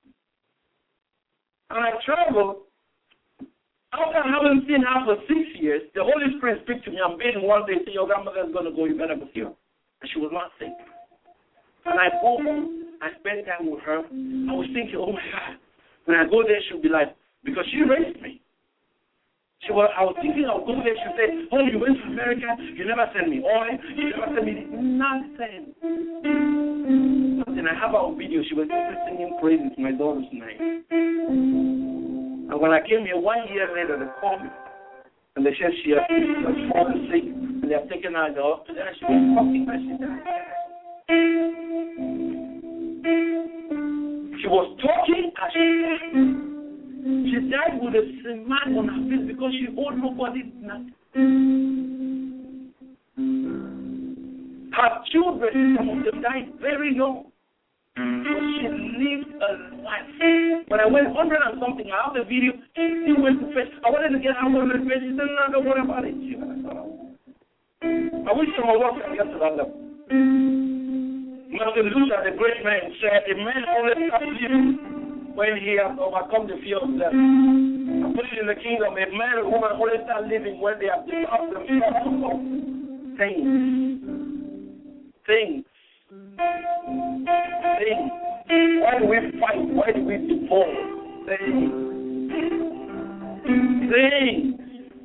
And I traveled. After having seen her for six years, the Holy Spirit speak to me. I'm being one day, say, your grandmother is going to go, you better go see her. And she was not sick. And I go home, I spent time with her. I was thinking, oh my God. When I go there, she'll be like, because she raised me. She was, I was thinking I'll go there. She said, oh, you went to America. You never sent me oil. You never sent me nothing. Nothing. I have her on video. She was singing praises to my daughter's name. And when I came here one year later, they called me. And they said she had fallen sick. And they have taken her to the hospital. And she was talking and she died. She was talking and she died. She died with a smile on her face because she owed nobody nothing. Her children, some of them died very young. But she lived a life. When I went hundred and something, I have the video. She went to fetch. I wanted to get her hundred and she said, no, don't worry about it. I wish some of us could get to that level. Martin Luther, the great man, said, a man only stops living when he has overcome the fear of death. I put it in the kingdom, a man and woman only start living when they have developed themselves of things. Things. Things. Why do we fight? Why do we divorce? Things. Things.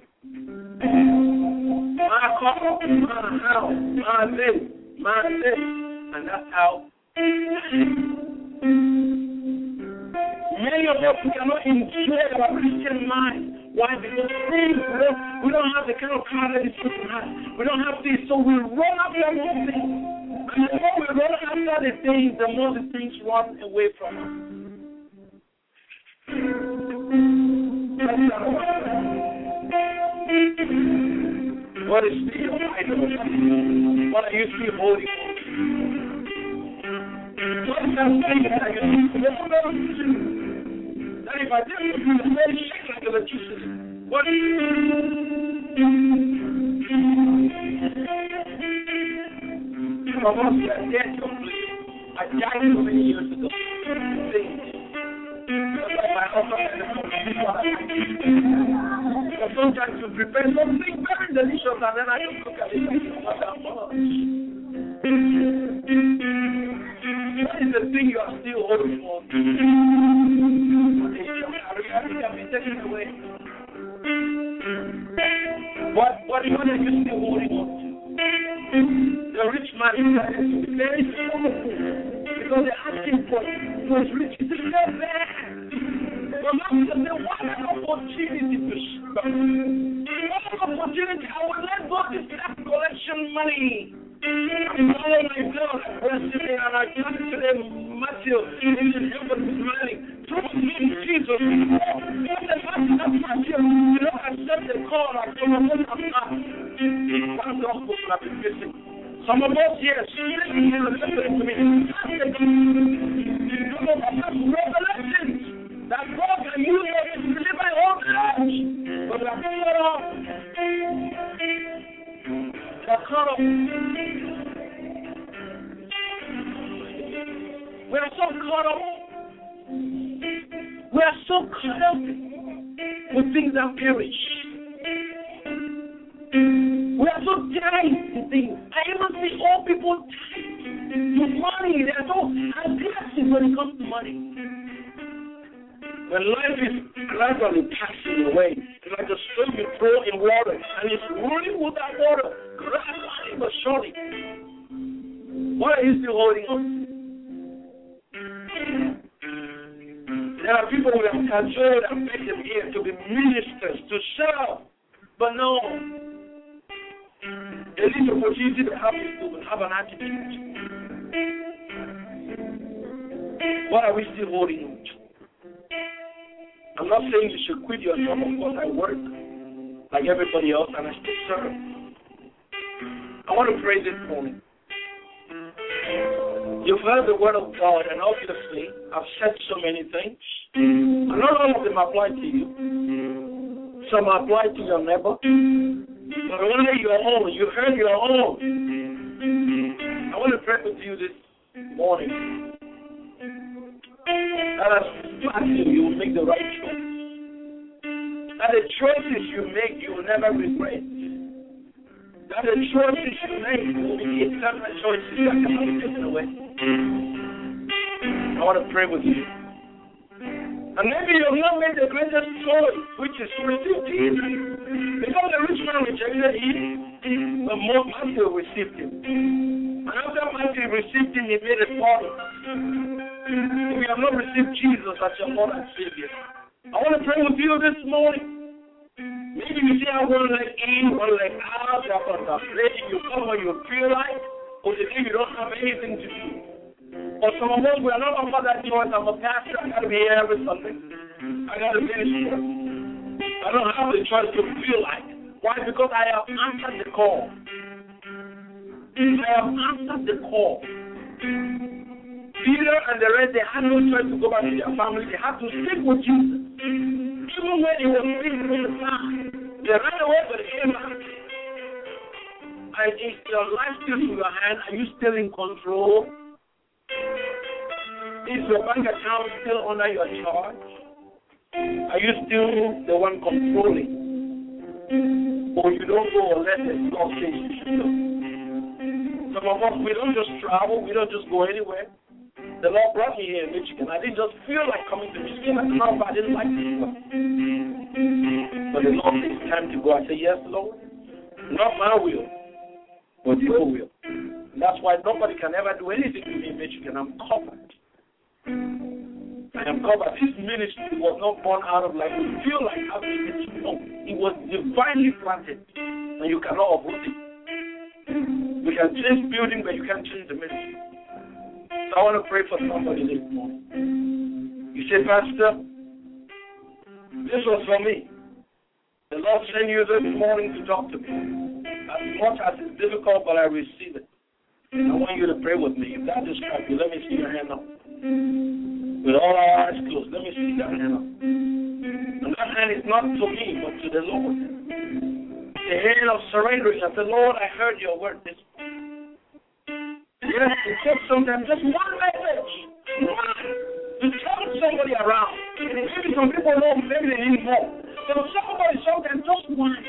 My car, my house, my this, my this. And that's how many of us cannot enjoy our Christian life. Why? Because things, we don't, we don't have the kind of car that is Christian has. We don't have this, so we run after more things. And the more we run after the things, the more the things run away from us. What is still idol? What are you still holding on? What is that thing that you remember? That if I did it, it would really shake like electricity. What is some of us are dead completely. I died so many years ago. My husband and sometimes to prepare something very delicious and then I just look at it and say, what the fuck? What is the thing you are still holding on to? It can be taken away. What, what is it you still holding on to? The rich man is very small because they're asking for, for his riches. It's not there. But Master said, what an opportunity to stop. What an opportunity. I will let go this tax collection money. I'm following my blood. Yesterday, and I got to them, Matthew, in the heaven smiling. Trust me in Jesus. What the Matthew of Matthew, you don't accept the call. I don't know what I'm not. One gospel that I've been missing. Some of us here, listening to me, revelations that God We are so caught up. We are so caught up with things that perish. We are so tied to things. I even see all people tied to money. They are so aggressive when it comes to money. When life is gradually passing away, it's like a stone you throw in water, and it's rolling with that water, gradually but surely. Why are you still holding on? There are people who have controlled and made them here to be ministers, to serve, but no. There is an opportunity to have people have an attitude. Why are we still holding on? I'm not saying you should quit your job. Of course, I work like everybody else, and I still serve. I want to pray this morning. You've heard the word of God, and obviously, I've said so many things. And not all of them apply to you. Some apply to your neighbor. But only your own. You heard your own. I want to pray with you this morning. That as you ask you, you will make the right choice. That the choices you make, you will never regret. That the choices you make will be the eternal choices that cannot be taken away. I want to pray with you. And maybe you have not made the greatest choice, which is to receive Jesus. Because the rich man rejected him, but Matthew received him. And after Matthew received him, he made a party. If you have not received Jesus as your Lord and Savior, I want to pray with you this morning. Maybe you see how one leg in, one leg out, you are contemplating, you come when you feel like, or the day you don't have anything to do. Or some of us, we are not offered that choice. I'm a pastor, I got to be here every Sunday. I got to minister. I don't have the choice to feel like. Why? Because I have answered the call. I have answered the call. Peter and the rest, they had no choice to go back to their family. They had to stick with Jesus. Even when he was speaking in the side, they ran away, but they came back. And is your life still in your hand? Are you still in control? Is your bank account still under your charge? Are you still the one controlling? Or you don't go unless the God says you should go? Some of us, we don't just travel, we don't just go anywhere. The Lord brought me here in Michigan. I didn't just feel like coming to Michigan. I don't know if I didn't like this one. But the Lord said it's time to go. I said, yes, Lord. Not my will, but your will. And that's why nobody can ever do anything to me in Michigan. I'm covered. I am covered. This ministry was not born out of like we feel like having it. No. It was divinely planted. And you cannot uproot it. We can change building, but you can't change the ministry. So I want to pray for somebody this morning. You say, Pastor, this was for me. The Lord sent you this morning to talk to me. As much as it's difficult, but I receive it. I want you to pray with me. If that describes you, let me see your hand up. With all our eyes closed, let me see that hand up. And that hand is not to me, but to the Lord. The hand of surrendering. I said, Lord, I heard your word this morning. Yes, it takes sometimes just one message. One. To tell somebody around. Maybe some people know, maybe they need more. So somebody, sometimes just one.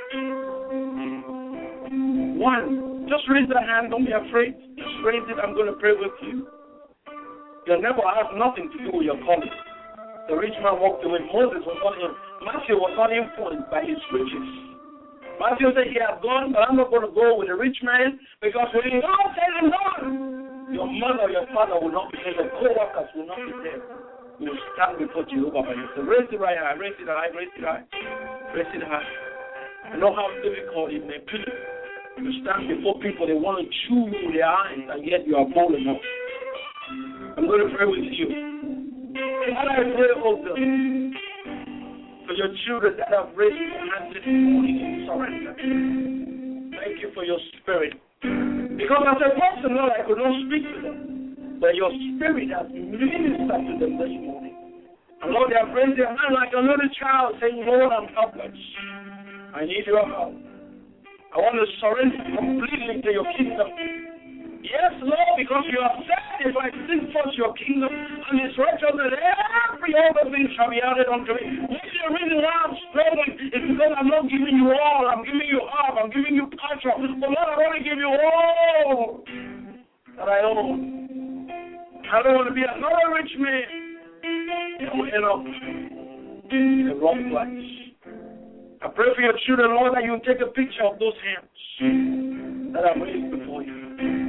One. Just raise that hand. Don't be afraid. Just raise it. I'm going to pray with you. Your neighbor has nothing to do with your calling. The rich man walked away. Moses was not in. Matthew was not influenced by his riches. Matthew said he had gone, but I'm not going to go with the rich man because when he goes, say I'm gone. Your mother, your father will not be there. Your co-workers will not be there. You will stand before Jehovah by yourself. Raise it right high, raise it high, raise it high, raise it high. I know how difficult it may be. You stand before people, they want to chew you with their eyes, and yet you are bold enough. I'm going to pray with you. And I pray, oh God, for your children that have raised their hands this morning in surrender. Thank you for your spirit. Because as a person, Lord, I could not speak to them. But your spirit has ministered to them this morning. And Lord, they have raised their hand like a little child saying, Lord, I'm helpless. I need your help. I want to surrender completely to your kingdom. Yes, Lord, because you have said, if I seek first your kingdom and its righteousness, every other thing shall be added unto me. When you're reading why I'm struggling, it's because I'm not giving you all. I'm giving you half. I'm giving you partial. But Lord, I want to give you all that I own. I don't want to be another rich man and we end up in the wrong place. I pray for your children, Lord, that you take a picture of those hands that are raised before you.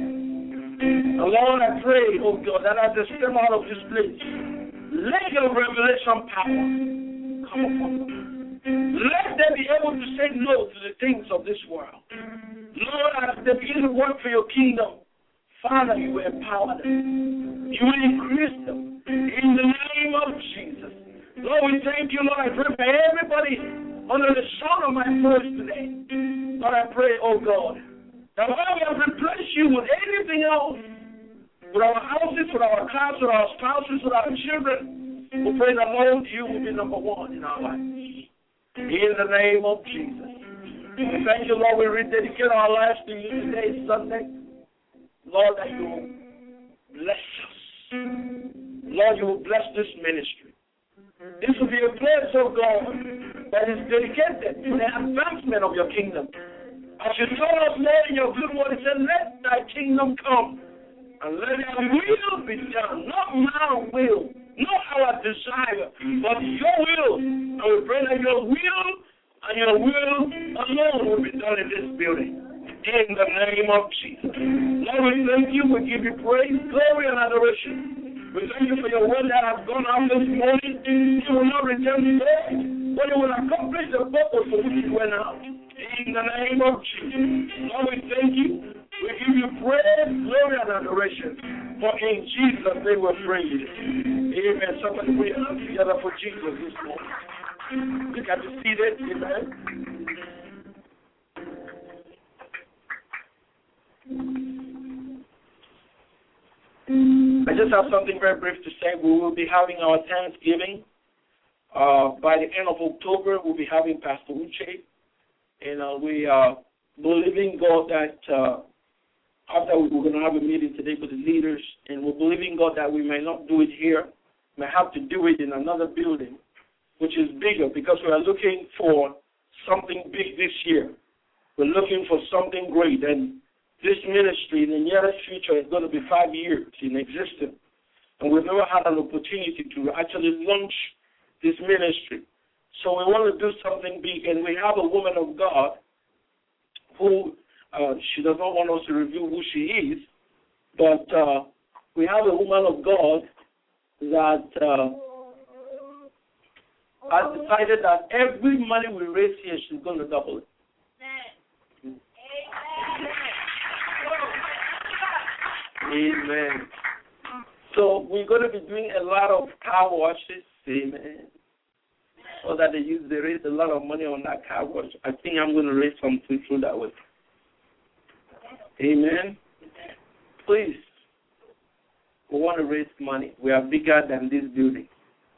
And Lord, I pray, oh God, that as they step out of this place, let your revelation power come upon them. Let them be able to say no to the things of this world. Lord, as they begin to work for your kingdom, Father, you will empower them. You will increase them. In the name of Jesus. Lord, we thank you, Lord. I pray for everybody under the sound of my voice today. Lord, I pray, oh God, that while we have replaced you with anything else, with our houses, with our cars, with our spouses, with our children, we pray that, Lord, you will be number one in our lives. In the name of Jesus. We thank you, Lord. We rededicate our lives to you today, Sunday. Lord, that you will bless us. Lord, you will bless this ministry. This will be a place, oh God, that is dedicated to the advancement of your kingdom. As you told us, Lord, in your good word, it said, let thy kingdom come and let your will be done. Not my will, not our desire, but your will. And we pray that your will and your will alone will be done in this building. In the name of Jesus. Lord, we thank you. We give you praise, glory, and adoration. We thank you for your word that has gone out this morning. You will not return back, but you will accomplish the purpose for which it went out. In the name of Jesus. Lord, we thank you. We give you praise, glory, and adoration. For in Jesus' name we pray. Amen. Somebody put your hands together for Jesus this morning. You can be seated. Amen. I just have something very brief to say. We will be having our Thanksgiving. Uh, by the end of October, we'll be having Pastor Uche. And uh, we are believing God that uh, after we're going to have a meeting today with the leaders, and we're believing God that we may not do it here, may have to do it in another building, which is bigger, because we are looking for something big this year. We're looking for something great. And this ministry in the nearest future is going to be five years in existence. And we've never had an opportunity to actually launch this ministry. So we want to do something big. And we have a woman of God who, uh, she does not want us to reveal who she is, but uh, we have a woman of God that uh, has decided that every money we raise here, she's going to double it. Amen. So we're going to be doing a lot of car washes. Amen. So that they use, they raise a lot of money on that car wash. I think I'm going to raise something through that way. Amen. Please. We want to raise money. We are bigger than this building.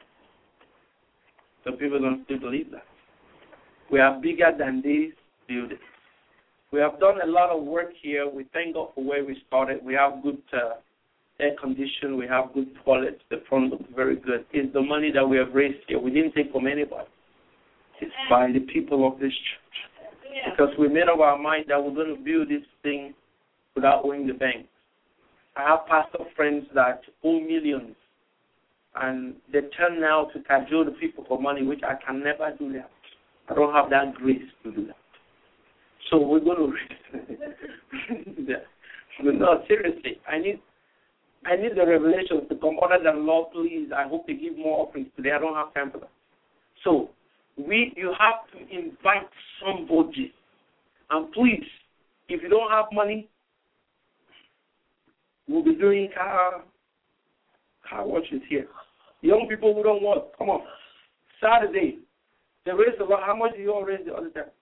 So people don't still believe that. We are bigger than this building. We have done a lot of work here. We thank God for where we started. We have good uh, air conditioning. We have good toilets. The front looks very good. It's the money that we have raised here. We didn't take from anybody. It's by the people of this church. Because we made up our mind that we're going to build this thing without owing the bank. I have pastor friends that owe millions, and they turn now to cajole the people for money, which I can never do that. I don't have that grace to do that. So we're going to raise that. No, seriously, I need I need the revelations to come other than Lord, please. I hope they give more offerings today. I don't have time for that. So we, you have to invite somebody. And please, if you don't have money, we'll be doing car, car washes here. Young people who don't work, come on. Saturday, they raise a lot. How much do you all raise the other time?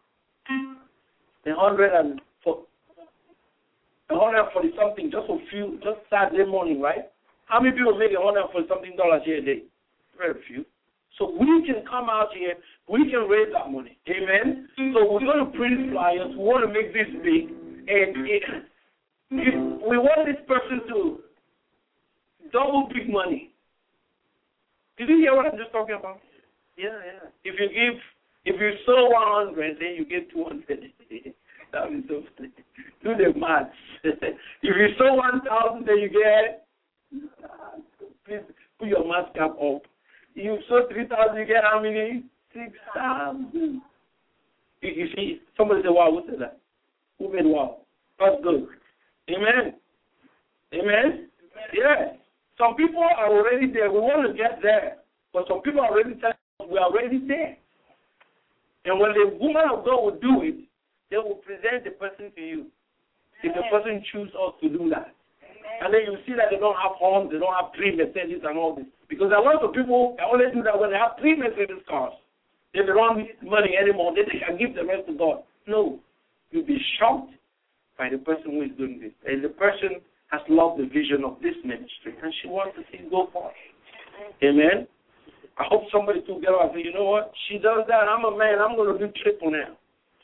A hundred and for a hundred and forty something, just a few, just Saturday morning, right? How many people make a hundred and forty something dollars here a day? Very few. So we can come out here, we can raise that money. Amen. So we're going to print flyers. We want to make this big, and it, we want this person to double big money. Did you hear what I'm just talking about? Yeah, yeah. If you give, if you sow one hundred, then you get two hundred. That is so funny. Do the maths. If you sow one thousand, then you get. Please put your math cap up. You sow three thousand, you get how many? Six thousand. You, you see, somebody said, "Wow, what's that?" Who made wow? That's good. Amen. Amen. Yeah. Some people are already there. We want to get there. But some people are already telling us we are already there. And when the woman of God will do it, they will present the person to you. If the person chooses us to do that. And then you see that they don't have homes, they don't have three Mercedes and all this. Because a lot of people only do that when they have three Mercedes cars. Then they don't need money anymore. Then they can give the rest to God. No. You'll be shocked by the person who is doing this. And the person has loved the vision of this ministry, and she wants to see it go forward. Amen. I hope somebody to get up and say, you know what? She does that. I'm a man. I'm going to do triple now.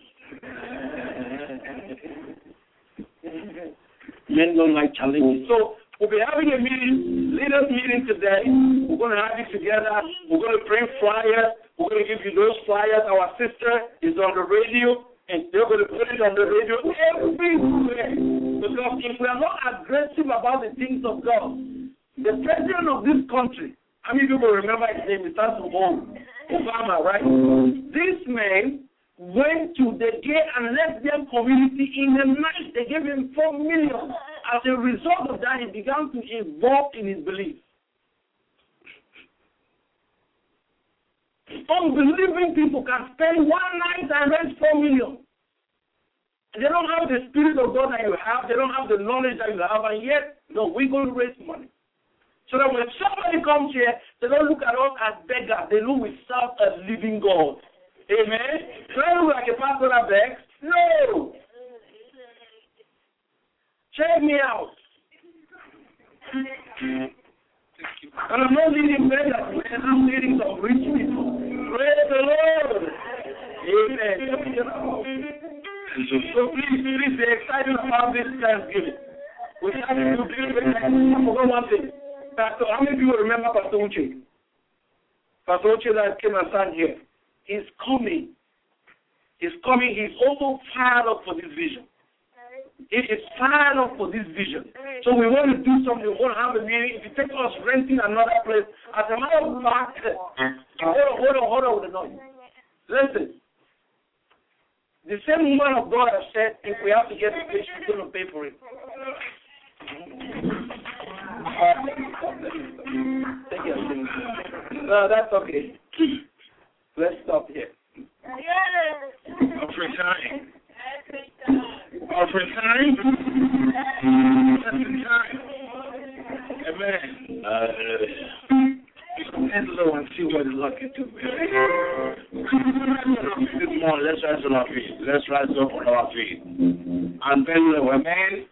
Men don't like challenges. So we'll be having a meeting, leaders meeting today. We're going to have it together. We're going to print flyers. We're going to give you those flyers. Our sister is on the radio, and they're going to put it on the radio everywhere. Because if we are not aggressive about the things of God, the president of this country, how many people remember his name? It starts with Obama, right? This man went to the gay and lesbian community in the night. They gave him four million. As a result of that, he began to evolve in his beliefs. Unbelieving people can spend one night and raise four million. They don't have the Spirit of God that you have. They don't have the knowledge that you have. And yet, no, we're going to raise money. So that when somebody comes here, they don't look at us as beggars. They know we serve a living God. Amen? Do I look like a pastor that begs? No. Check me out. And I'm not leading beggars, man. I'm leading some rich people. Praise the Lord. Amen. So please, please be excited about this Thanksgiving. We have to do this. I forgot one thing. Pastor, how many people remember Pastor Uche? Pastor Uche that came and stand here. He's coming. He's coming. He's also fired up for this vision. He is fired up for this vision. So we want to do something. We want to have a meeting. If you take us renting another place, as a matter of fact, hold on, hold on, hold on with the noise. Listen. The same woman of God has said, if we have to get the place, she's going to pay for it. Take your thing. No, that's okay. Let's stop here. Offering time. Offering time. Offering time. Amen. Uh, Stand low and see what the Lord can do. This morning, let's rise on our feet. Let's rise up on our feet. And then, amen.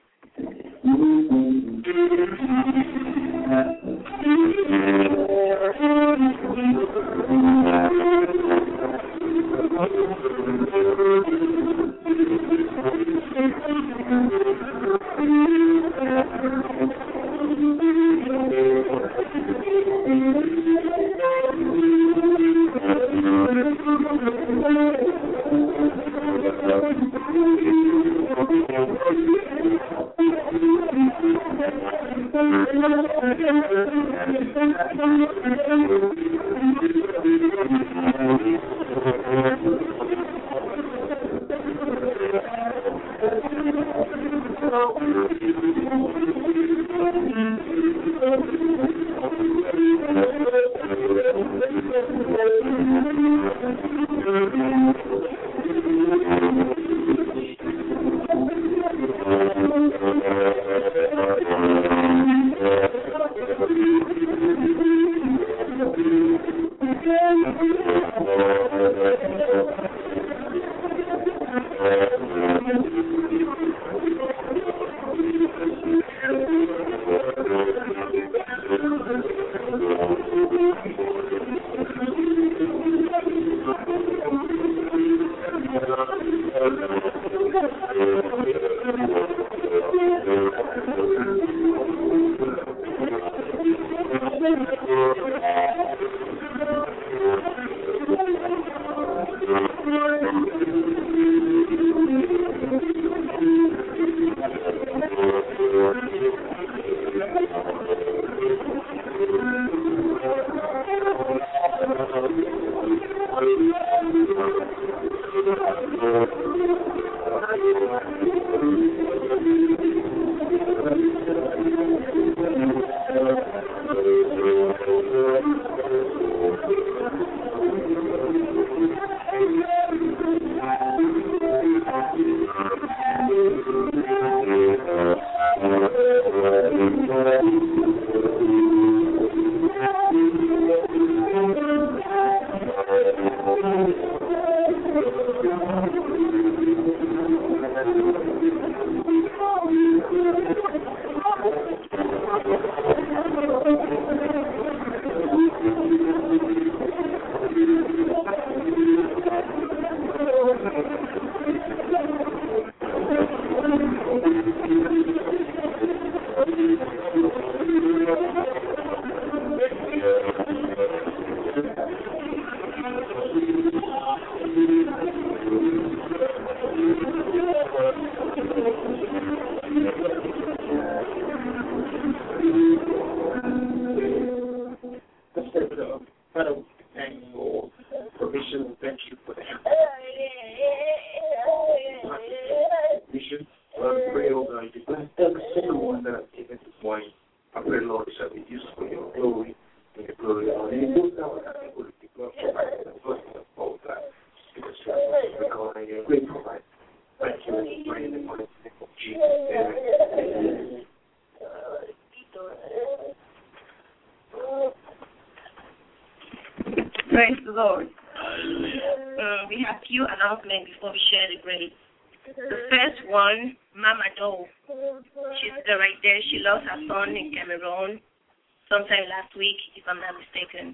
Praise the Lord. Uh, we have few announcements before we share the grace. The first one, Mama Doe. She's still right there. She lost her son in Cameroon sometime last week, if I'm not mistaken.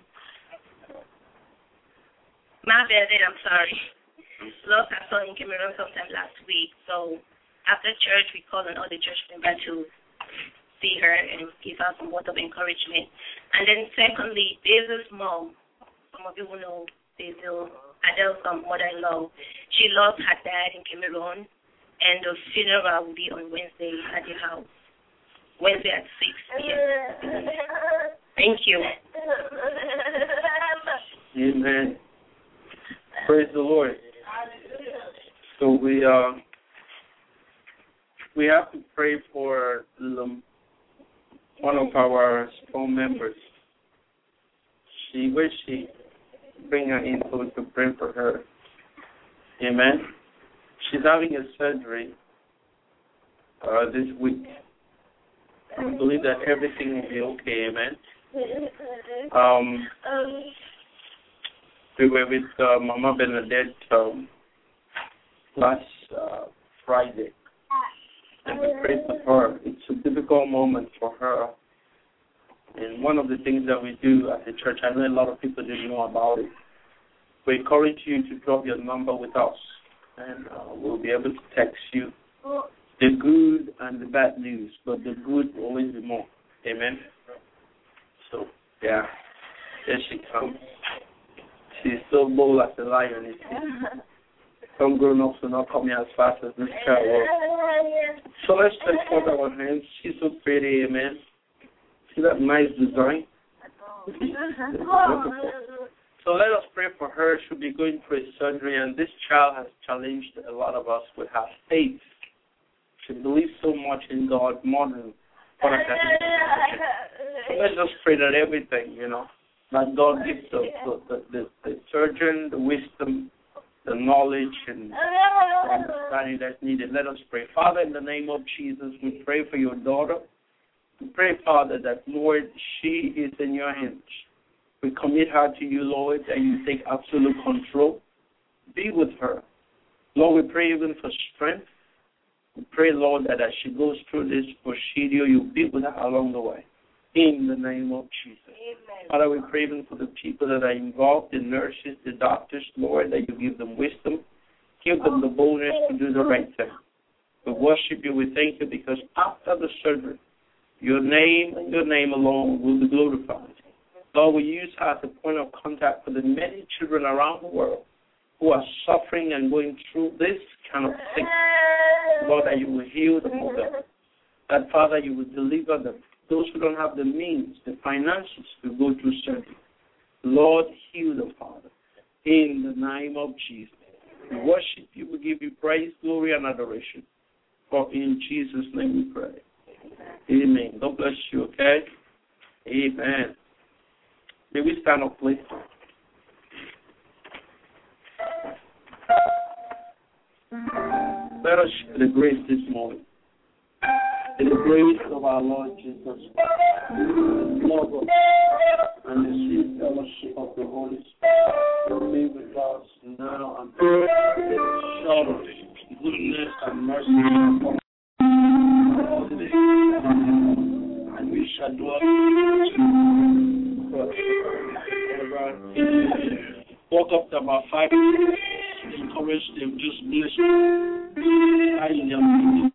My bad, I'm sorry. Lost her son in Cameroon sometime last week. So after church, we called on all the church members to see her and give her some words of encouragement. And then secondly, Basil's mom. Some of you will know Basil, Adele's um, mother-in-law. She lost her dad in Cameroon, and the funeral will be on Wednesday at the house. Wednesday at six p.m. Thank you. Amen. Praise the Lord. So we uh, we have to pray for um, one of our small members. She wish she bring her in so we could pray for her. Amen. She's having a surgery uh, this week. I believe that everything will be okay. Amen. Um, we were with uh, Mama Bernadette um, last uh, Friday, and we prayed for her. It's a difficult moment for her. And one of the things that we do at the church, I know a lot of people didn't know about it. We encourage you to drop your number with us, and uh, we'll be able to text you the good and the bad news, but the good will always be more. Amen? So, yeah, there she comes. She's so bold as a lion. Some grown-ups will not come here as fast as this child was. So let's just put our hands. She's so pretty, amen. See that nice design? So let us pray for her. She'll be going through a surgery, and this child has challenged a lot of us with her faith. She believes so much in God, more than what I can do. Let's just pray that everything, you know, that God gives the, the, the, the surgeon the wisdom, the knowledge, and the understanding that's needed. Let us pray. Father, in the name of Jesus, we pray for your daughter. We pray, Father, that, Lord, she is in your hands. We commit her to you, Lord, and you take absolute control. Be with her. Lord, we pray even for strength. We pray, Lord, that as she goes through this procedure, you be with her along the way. In the name of Jesus. Amen. Father, we pray even for the people that are involved, the nurses, the doctors, Lord, that you give them wisdom. Give them the boldness to do the right thing. We worship you. We thank you because after the surgery, your name and your name alone will be glorified. Lord, we use her as a point of contact for the many children around the world who are suffering and going through this kind of thing. Lord, that you will heal them, oh God. That, Father, you will deliver them. Those who don't have the means, the finances to go through surgery. Lord, heal them, Father. In the name of Jesus. We worship you. We give you praise, glory, and adoration. For in Jesus' name we pray. Amen. God bless you, okay? Amen. May we stand up, please? Let us share the grace this morning. In the grace of our Lord Jesus Christ, the love of God, and the sweet fellowship of the Holy Spirit be with us now and forever. Surely, goodness and mercy shall follow all the days, and we shall dwell forever. Walk up to about five, encourage them, just bless them. I am